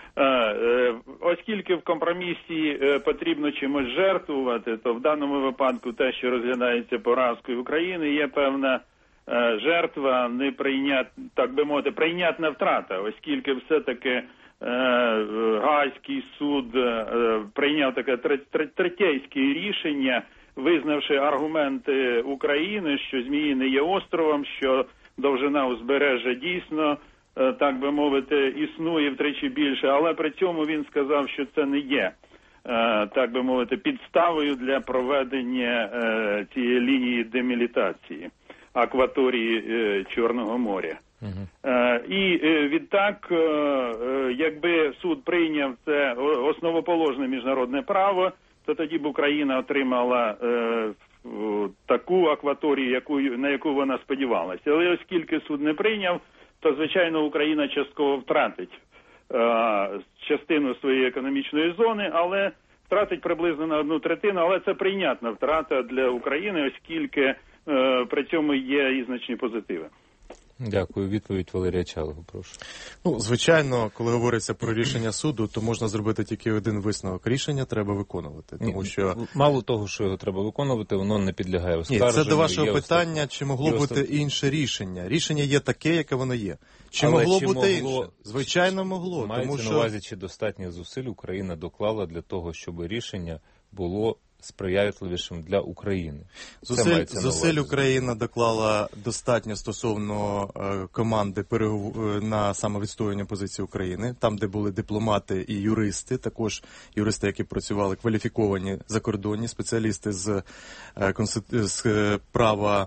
Оскільки в компромісі потрібно чимось жертвувати, то в даному випадку те, що розглядається поразкою України, є певна жертва, так би мовити, прийнятна втрата, оскільки все-таки Гаазький суд прийняв таке третейське рішення, визнавши аргументи України, що Зміїний є островом, що довжина узбережжя дійсно, так би мовити, існує втричі більше, але при цьому він сказав, що це не є, так би мовити, підставою для проведення цієї лінії демілітації акваторії Чорного моря. І відтак, якби суд прийняв це основоположне міжнародне право, то тоді б Україна отримала таку акваторію, на яку вона сподівалася. Але оскільки суд не прийняв, то, звичайно, Україна частково втратить частину своєї економічної зони, але втратить приблизно на 1/3, але це прийнятна втрата для України, оскільки при цьому є і значні позитиви. Дякую. Відповідь Валерія Чалого, прошу. Звичайно, коли говориться про рішення суду, то можна зробити тільки один висновок. Рішення треба виконувати. Тому що мало того, що його треба виконувати, воно не підлягає оскарженню. Ні, це до вашого питання, чи могло бути інше рішення. Рішення є таке, яке воно є. Чи могло бути інше? Звичайно, могло. Мається на увазі, чи достатньо зусиль Україна доклала для того, щоб рішення було сприятливішим для України. Зусиль Україна доклала достатньо стосовно команди на самовідстоювання позиції України, там, де були дипломати і юристи, також юристи, які працювали, кваліфіковані закордонні, спеціалісти з права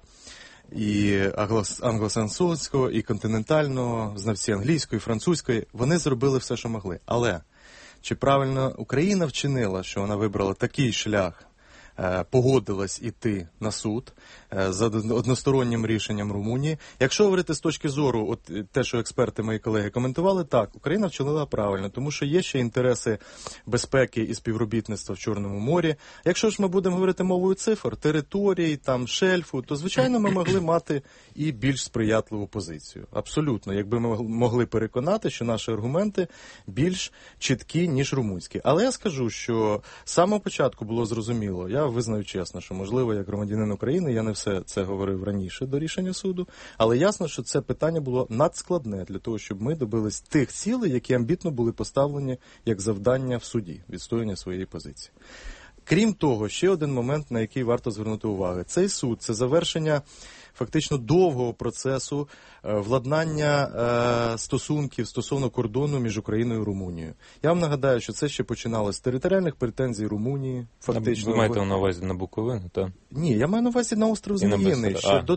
і англосаксонського, і континентального, знавці англійської, французької, вони зробили все, що могли. Але чи правильно Україна вчинила, що вона вибрала такий шлях, погодилась іти на суд за одностороннім рішенням Румунії? Якщо говорити з точки зору, от те, що експерти, мої колеги, коментували, так, Україна вчинила правильно, тому що є ще інтереси безпеки і співробітництва в Чорному морі. Якщо ж ми будемо говорити мовою цифр, територій, там, шельфу, то, звичайно, ми могли мати і більш сприятливу позицію. Абсолютно, якби ми могли переконати, що наші аргументи більш чіткі, ніж румунські. Але я скажу, що з самого початку було зрозуміло, я визнаю чесно, що, можливо, як громадянин України, я не все це говорив раніше до рішення суду, але ясно, що це питання було надскладне для того, щоб ми добились тих цілей, які амбітно були поставлені як завдання в суді, відстоювання своєї позиції. Крім того, ще один момент, на який варто звернути увагу. Цей суд – це завершення фактично довгого процесу владнання стосунків стосовно кордону між Україною і Румунією. Я вам нагадаю, що це ще починалося з територіальних претензій Румунії. Фактично. Ви маєте на увазі на Буковину, так? Ні, я маю на увазі на остров Зміїний. Що до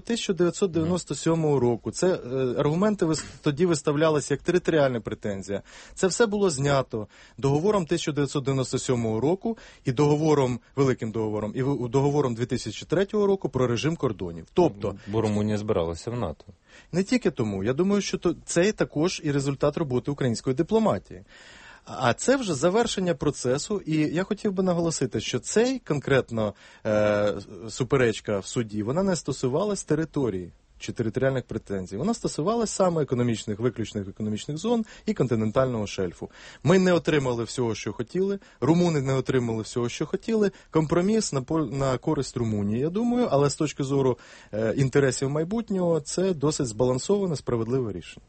1997 року це аргументи тоді виставлялися як територіальна претензія. Це все було знято договором 1997 року і великим договором, і договором 2003 року про режим кордонів. Тобто, бо Румунія збиралася в НАТО. Не тільки тому. Я думаю, що це також і результат роботи української дипломатії. А це вже завершення процесу, і я хотів би наголосити, що цей конкретно суперечка в суді, вона не стосувалась території чи територіальних претензій. Вона стосувалась саме виключних економічних зон і континентального шельфу. Ми не отримали всього, що хотіли, румуни не отримали всього, що хотіли. Компроміс на користь Румунії, я думаю, але з точки зору інтересів майбутнього це досить збалансоване, справедливе рішення.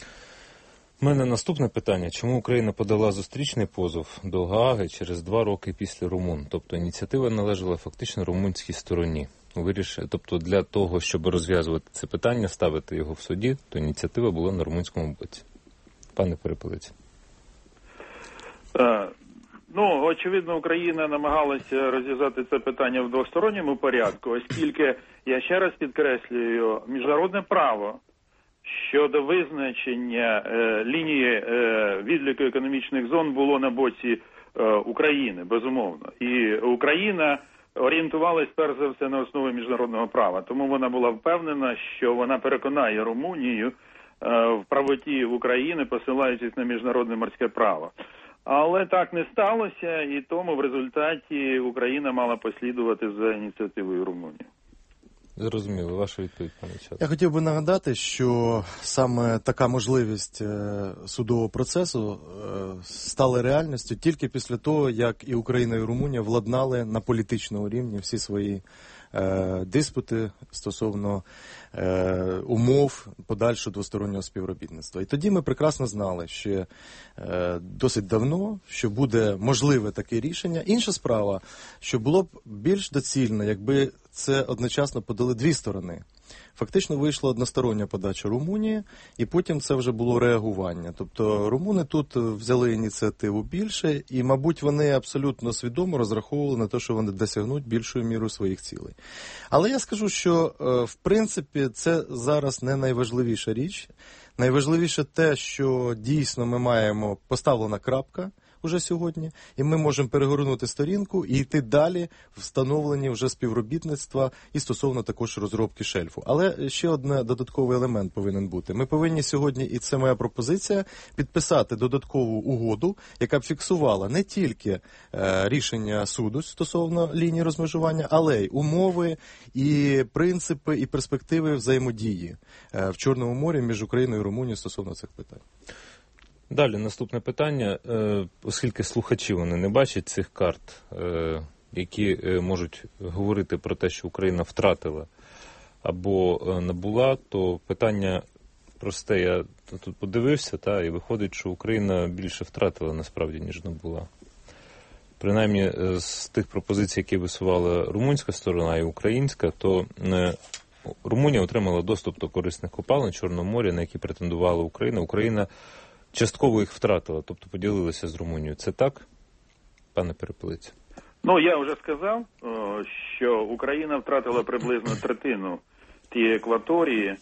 У мене наступне питання. Чому Україна подала зустрічний позов до Гааги через 2 роки після румун? Тобто ініціатива належала фактично румунській стороні. Тобто для того, щоб розв'язувати це питання, ставити його в суді, то ініціатива була на румунському боці. Пане Перепелиці. Ну, очевидно, Україна намагалася розв'язати це питання в двосторонньому порядку, оскільки, я ще раз підкреслюю, міжнародне право щодо визначення лінії відліку економічних зон було на боці України, безумовно. І Україна орієнтувалась перш за все на основі міжнародного права. Тому вона була впевнена, що вона переконає Румунію в правоті України, посилаючись на міжнародне морське право. Але так не сталося, і тому в результаті Україна мала послідувати за ініціативою Румунії. Зрозуміло. Ваша відповідь, пане Чат. Я хотів би нагадати, що саме така можливість судового процесу стала реальністю тільки після того, як і Україна, і Румунія владнали на політичному рівні всі свої диспути стосовно умов подальшого двостороннього співробітництва. І тоді ми прекрасно знали, що досить давно, що буде можливе таке рішення. Інша справа, що було б більш доцільно, якби це одночасно подали дві сторони. Фактично вийшла одностороння подача Румунії, і потім це вже було реагування. Тобто румуни тут взяли ініціативу більше, і, мабуть, вони абсолютно свідомо розраховували на те, що вони досягнуть більшою мірою своїх цілей. Але я скажу, що, в принципі, це зараз не найважливіша річ. Найважливіше те, що дійсно ми маємо поставлена крапка уже сьогодні, і ми можемо перегорнути сторінку і йти далі в встановленні вже співробітництва і стосовно також розробки шельфу. Але ще один додатковий елемент повинен бути. Ми повинні сьогодні, і це моя пропозиція, підписати додаткову угоду, яка б фіксувала не тільки рішення суду стосовно лінії розмежування, але й умови, і принципи, і перспективи взаємодії в Чорному морі між Україною і Румунією стосовно цих питань. Далі, наступне питання. Оскільки слухачі вони не бачать цих карт, які можуть говорити про те, що Україна втратила або набула, то питання просте. Я тут подивився, і виходить, що Україна більше втратила насправді, ніж набула. Принаймні, з тих пропозицій, які висувала румунська сторона і українська, то Румунія отримала доступ до корисних копалин Чорного моря, на які претендувала Україна. Україна частково їх втратила, тобто поділилася з Румунією. Це так, пане Перепелиця? Ну, я вже сказав, що Україна втратила приблизно третину тієї екваторії,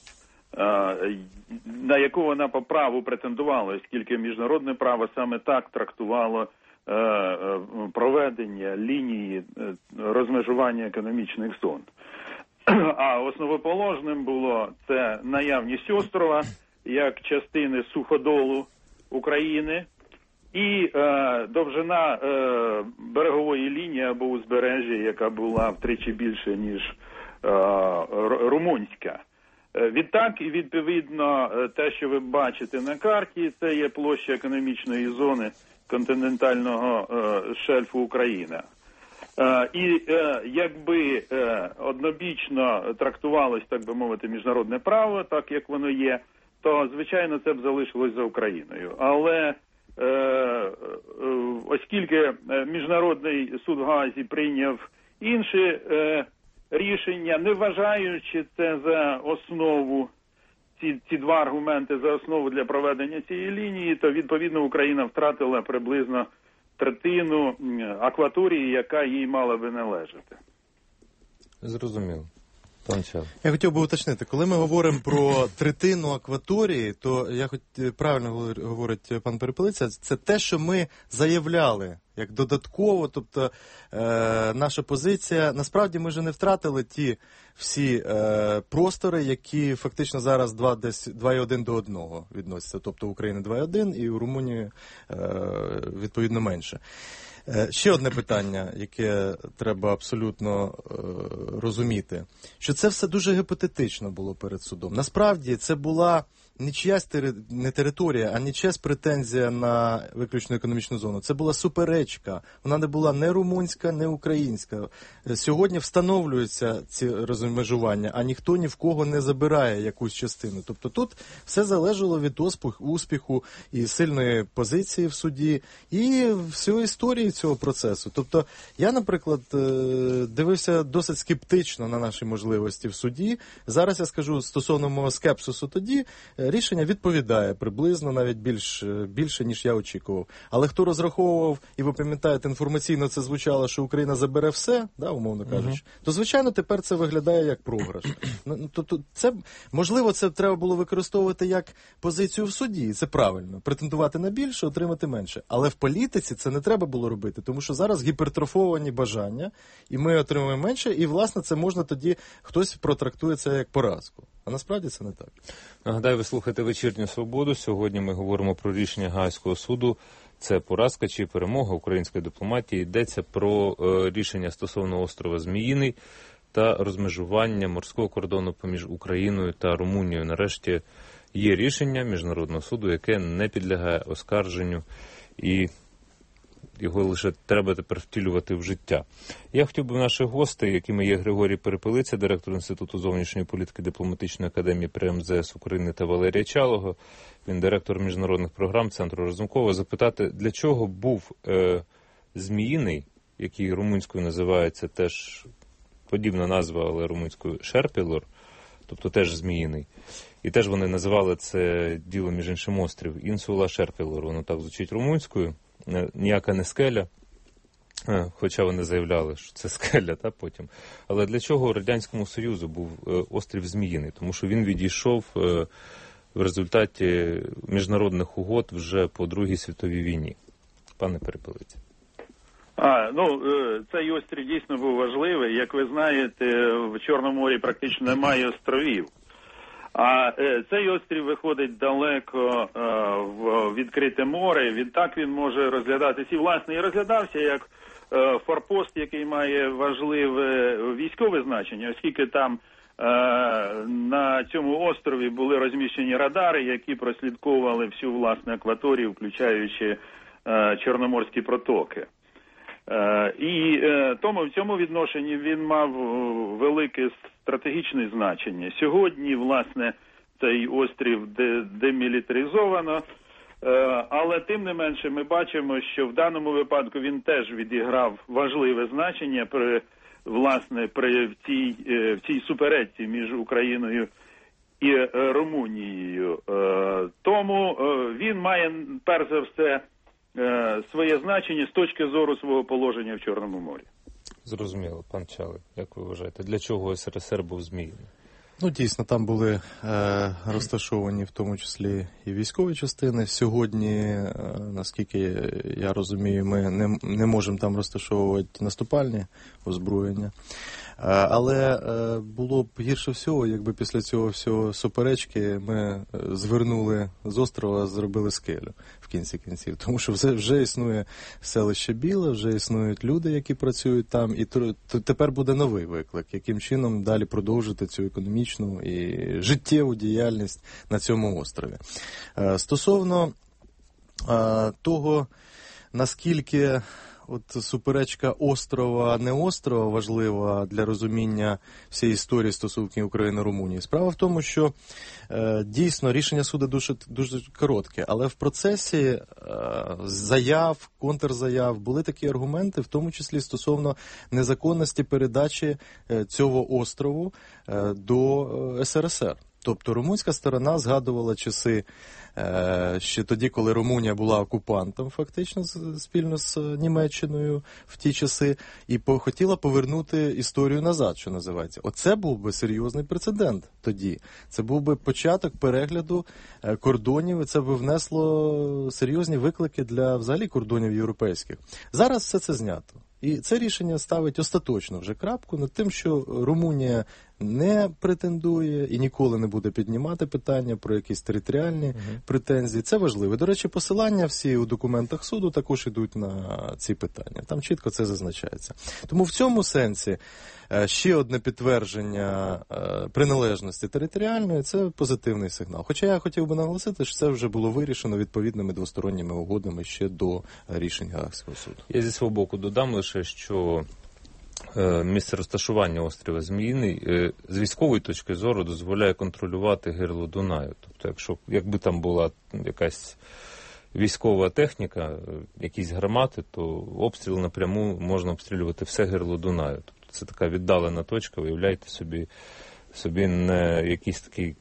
на яку вона по праву претендувала, оскільки міжнародне право саме так трактувало проведення лінії розмежування економічних зон. А основоположним було це наявність острова як частини суходолу України і довжина берегової лінії або узбережжя, яка була втричі більше, ніж румунська. Відтак, і відповідно, те, що ви бачите на карті, це є площа економічної зони континентального шельфу України. І якби однобічно трактувалось, так би мовити, міжнародне право, так як воно є, то, звичайно, це б залишилось за Україною. Але оскільки Міжнародний суд в Гаазі прийняв інше рішення, не вважаючи це за основу, ці два аргументи за основу для проведення цієї лінії, то, відповідно, Україна втратила приблизно третину акваторії, яка їй мала би належати. Зрозуміло. Я хотів би уточнити, коли ми говоримо про третину акваторії, то правильно говорить пан Перепелиця, це те, що ми заявляли як додатково, тобто наша позиція, насправді ми ж не втратили ті всі простори, які фактично зараз 2,1 до 1 відносяться, тобто Україна 2,1 і у Румунії відповідно менше. Ще одне питання, яке треба абсолютно розуміти, що це все дуже гіпотетично було перед судом. Насправді це була не чиясь не територія, а не чиясь претензія на виключну економічну зону. Це була суперечка. Вона не була не румунська, не українська. Сьогодні встановлюються ці розмежування, а ніхто ні в кого не забирає якусь частину. Тобто тут все залежало від успіху і сильної позиції в суді, і всієї історії цього процесу. Тобто я, наприклад, дивився досить скептично на наші можливості в суді. Зараз я скажу стосовно мого скепсису тоді, рішення відповідає приблизно навіть більше, ніж я очікував. Але хто розраховував, і ви пам'ятаєте, інформаційно це звучало, що Україна забере все, да, умовно кажучи, то, звичайно, тепер це виглядає як програш. Можливо, це треба було використовувати як позицію в суді, це правильно. Претендувати на більше, отримати менше. Але в політиці це не треба було робити, тому що зараз гіпертрофовані бажання, і ми отримуємо менше, і, власне, це можна тоді, хтось протрактує це як поразку. А насправді це не так. Нагадаю, ви слухаєте «Вечірню Свободу». Сьогодні ми говоримо про рішення Гаазького суду. Це поразка чи перемога української дипломатії. Йдеться про рішення стосовно острова Зміїний та розмежування морського кордону поміж Україною та Румунією. Нарешті є рішення Міжнародного суду, яке не підлягає оскарженню, і його лише треба тепер втілювати в життя. Я хотів би наших гостей, якими є Григорій Перепелиця, директор Інституту зовнішньої політики Дипломатичної академії при МЗС України, та Валерія Чалого, він директор міжнародних програм Центру Разумкова, запитати, для чого був Зміїний, який румунською називається теж подібна назва, але румунською Шерпілор, тобто теж Зміїний. І теж вони називали це діло, між іншим, острів Інсула Шерпілор, воно так звучить румунською. Ніяка не скеля, хоча вони заявляли, що це скеля, та потім. Але для чого Радянському Союзу був острів Зміїний? Тому що він відійшов в результаті міжнародних угод вже по Другій світовій війні. Пане Перепелиці. Цей острів дійсно був важливий. Як ви знаєте, в Чорному морі практично немає островів. А цей острів виходить далеко в відкрите море, відтак він може розглядатися і, власне, і розглядався як форпост, який має важливе військове значення, оскільки там на цьому острові були розміщені радари, які прослідковували всю, власне, акваторію, включаючи Чорноморські протоки. І тому в цьому відношенні він мав велике стратегічне значення. Сьогодні, власне, цей острів демілітаризовано, але тим не менше ми бачимо, що в даному випадку він теж відіграв важливе значення в цій суперечці між Україною і Румунією. Тому він має, перш за все, своє значення з точки зору свого положення в Чорному морі. Зрозуміло, пан Чалий. Як ви вважаєте, для чого СРСР був Зміїний? Дійсно, там були розташовані в тому числі і військові частини. Сьогодні, наскільки я розумію, ми не можемо там розташовувати наступальні озброєння. Але було б гірше всього, якби після цього всього суперечки ми звернули з острова, зробили скелю в кінці кінців. Тому що вже існує селище Біле, вже існують люди, які працюють там, і тепер буде новий виклик, яким чином далі продовжити цю економічну і життєву діяльність на цьому острові. Стосовно того, наскільки суперечка острова, не острова важлива для розуміння всієї історії стосунків України і Румунії. Справа в тому, що дійсно рішення суду дуже коротке, але в процесі заяв, контрзаяв були такі аргументи, в тому числі стосовно незаконності передачі цього острову до СРСР. Тобто румунська сторона згадувала часи ще тоді, коли Румунія була окупантом, фактично, спільно з Німеччиною в ті часи, і хотіла повернути історію назад, що називається. Оце був би серйозний прецедент тоді. Це був би початок перегляду кордонів, і це б внесло серйозні виклики для, взагалі, кордонів європейських. Зараз все це знято. І це рішення ставить остаточно вже крапку над тим, що Румунія не претендує і ніколи не буде піднімати питання про якісь територіальні претензії. Це важливо. До речі, посилання всі у документах суду також йдуть на ці питання. Там чітко це зазначається. Тому в цьому сенсі ще одне підтвердження приналежності територіальної – це позитивний сигнал. Хоча я хотів би наголосити, що це вже було вирішено відповідними двосторонніми угодами ще до рішень Гаазького суду. Я зі свого боку додам лише, що місце розташування острова Зміїний з військової точки зору дозволяє контролювати гирло Дунаю. Тобто, якби там була якась військова техніка, якісь гармати, то обстріл напряму можна обстрілювати все гирло Дунаю. Тобто це така віддалена точка, уявляйте собі не якийсь такий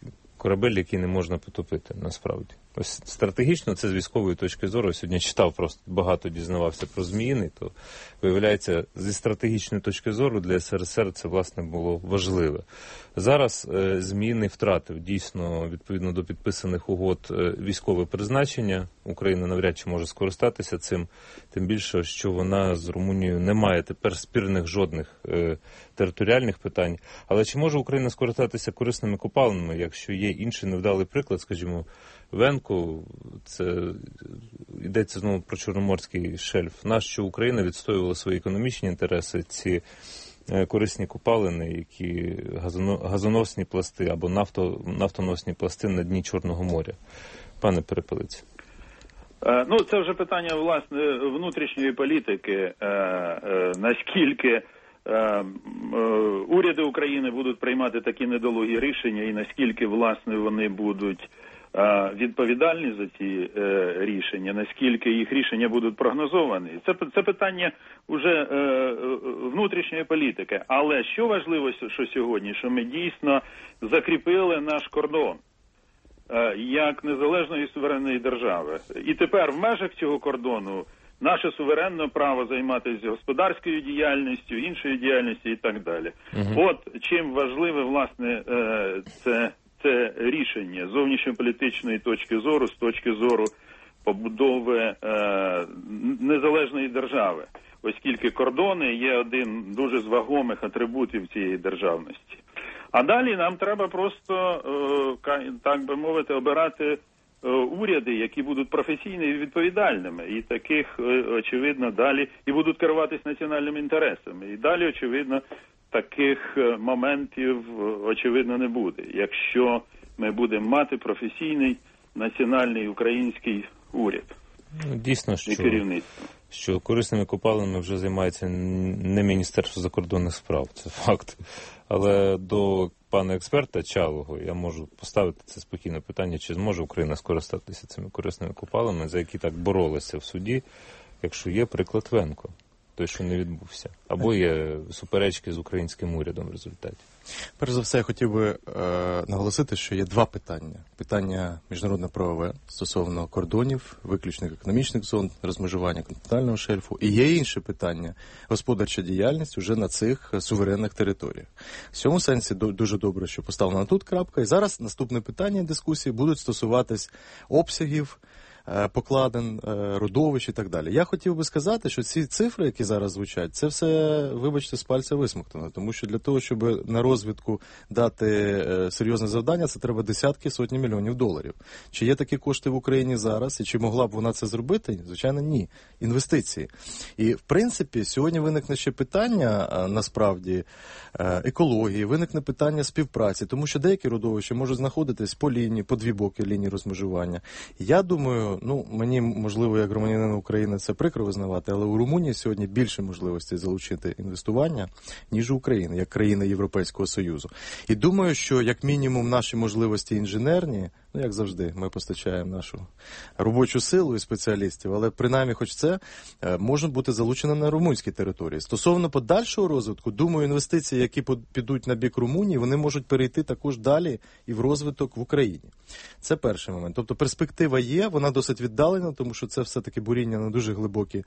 корабель, який не можна потопити, насправді. Ось стратегічно, це з військової точки зору, сьогодні читав, просто багато дізнавався про Зміїний, то виявляється, зі стратегічної точки зору для СРСР це, власне, було важливе. Зараз Зміїний втратив, дійсно, відповідно до підписаних угод, військове призначення. Україна навряд чи може скористатися цим, тим більше, що вона з Румунією не має тепер спірних жодних територіальних питань. Але чи може Україна скористатися корисними копалинами, якщо є інший невдалий приклад, скажімо, Венку, це йдеться знову про Чорноморський шельф. Нащо Україна відстоювала свої економічні інтереси, ці корисні копалини, які газоносні пласти або нафтоносні пласти на дні Чорного моря. Пане Перепелиці. Ну, це вже питання, власне, внутрішньої політики. Наскільки уряди України будуть приймати такі недолугі рішення і наскільки, власне, вони будуть відповідальні за ці рішення, наскільки їх рішення будуть прогнозовані. Це питання вже внутрішньої політики. Але що важливо, що сьогодні, що ми дійсно закріпили наш кордон як незалежної суверенної держави. І тепер в межах цього кордону наше суверенне право займатися господарською діяльністю, іншою діяльністю і так далі. От чим важливе, власне, це рішення з зовнішньополітичної точки зору, з точки зору побудови незалежної держави, оскільки кордони є один дуже з вагомих атрибутів цієї державності. А далі нам треба просто, так би мовити, обирати уряди, які будуть професійними і відповідальними, і таких, очевидно, далі, і будуть керуватись національними інтересами. І далі, очевидно, таких моментів, очевидно, не буде, якщо ми будемо мати професійний національний український уряд. Дійсно, що корисними копалинами вже займається не Міністерство закордонних справ, це факт. Але до пана експерта Чалого я можу поставити це спокійне питання, чи зможе Україна скористатися цими корисними копалинами, за які так боролися в суді, якщо є приклад Венко, той, що не відбувся. Або є суперечки з українським урядом в результаті. Перш за все, я хотів би наголосити, що є два питання. Питання міжнародно-правове стосовно кордонів, виключних економічних зон, розмежування континентального шельфу. І є інше питання – господарча діяльність уже на цих суверенних територіях. В цьому сенсі дуже добре, що поставлена тут крапка. І зараз наступне питання дискусії будуть стосуватись обсягів, покладен, родовищ і так далі. Я хотів би сказати, що ці цифри, які зараз звучать, це все, вибачте, з пальця висмоктано. Тому що для того, щоб на розвідку дати серйозне завдання, це треба десятки, сотні мільйонів доларів. Чи є такі кошти в Україні зараз, і чи могла б вона це зробити? Звичайно, ні. Інвестиції. І, в принципі, сьогодні виникне ще питання, насправді, екології, виникне питання співпраці, тому що деякі родовища можуть знаходитись по лінії, по дві боки лінії розмежування. Я думаю, мені, можливо, як громадянину України це прикро визнавати, але у Румунії сьогодні більше можливостей залучити інвестування, ніж у України, як країни Європейського Союзу. І думаю, що, як мінімум, наші можливості інженерні, як завжди, ми постачаємо нашу робочу силу і спеціалістів, але принаймні хоч це може бути залучено на румунській території. Стосовно подальшого розвитку, думаю, інвестиції, які підуть на бік Румунії, вони можуть перейти також далі і в розвиток в Україні. Це перший момент. Тобто перспектива є, вона досить віддалена, тому що це все-таки буріння на дуже глибокі,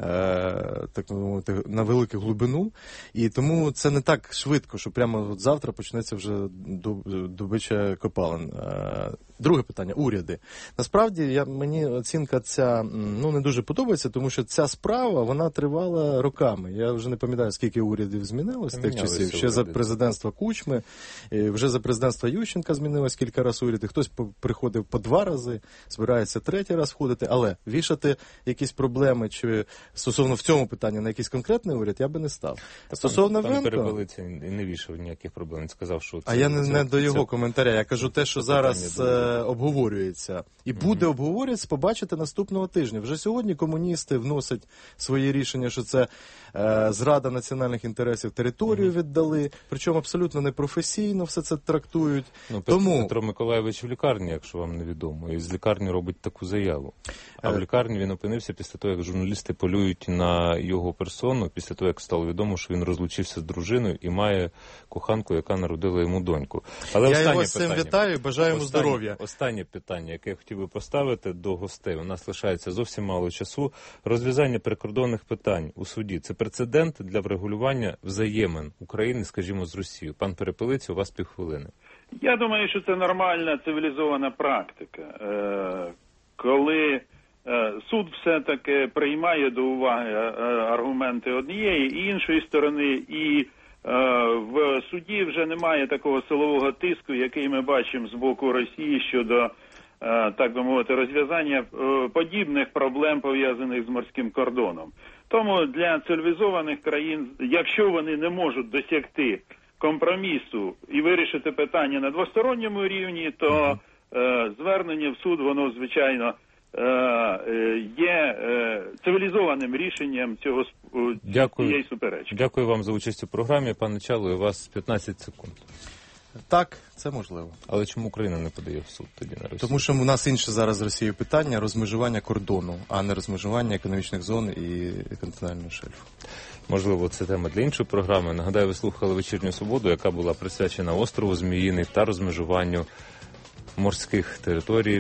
так мовити, на велику глибину. І тому це не так швидко, що прямо от завтра почнеться вже добича копалин. Друге питання – уряди. Насправді, мені оцінка ця не дуже подобається, тому що ця справа, вона тривала роками. Я вже не пам'ятаю, скільки урядів змінилось з тих часів. Ще за президентства Кучми, вже за президентства Ющенка змінилось кілька разів уряди. Хтось приходив по 2 рази, збирається 3-й раз входити, але вішати якісь проблеми чи стосовно в цьому питанні на якийсь конкретний уряд я би не став. Стосовно Венко... Перепелиці і не вішав ніяких проблем, він сказав, що... А я не до його коментаря, я кажу те, що зараз обговорюється. І буде обговорюватися, побачите наступного тижня. Вже сьогодні комуністи вносять свої рішення, що це зрада національних інтересів, територію віддали, причому абсолютно непрофесійно все це трактують. Тому Петро Миколайович в лікарні, якщо вам невідомо, і з лікарні робить таку заяву. А в лікарні він опинився після того, як журналісти полюють на його персону, після того, як стало відомо, що він розлучився з дружиною і має коханку, яка народила йому доньку. Але я його з цим вітаю і бажаю йому здоров'я. Останнє питання, яке я хотів би поставити до гостей. У нас лишається зовсім мало часу. Розв'язання прикордонних питань у суді – це прецедент для врегулювання взаємин України, скажімо, з Росією. Пан Перепелиць, у вас півхвилини. Я думаю, що це нормальна цивілізована практика. Коли суд все-таки приймає до уваги аргументи однієї і іншої сторони, і в суді вже немає такого силового тиску, який ми бачимо з боку Росії щодо, так би мовити, розв'язання подібних проблем, пов'язаних з морським кордоном. Тому для цивілізованих країн, якщо вони не можуть досягти компромісу і вирішити питання на двосторонньому рівні, то звернення в суд, воно, звичайно, є цивілізованим рішенням цієї суперечки. Дякую вам за участь у програмі. Пане Чалий, у вас 15 секунд. Так, це можливо. Але чому Україна не подає в суд тоді на Росію? Тому що у нас інше зараз з Росією питання – розмежування кордону, а не розмежування економічних зон і континентального шельфу. Можливо, це тема для іншої програми. Нагадаю, ви слухали «Вечірню свободу», яка була присвячена острову Зміїний та розмежуванню морських територій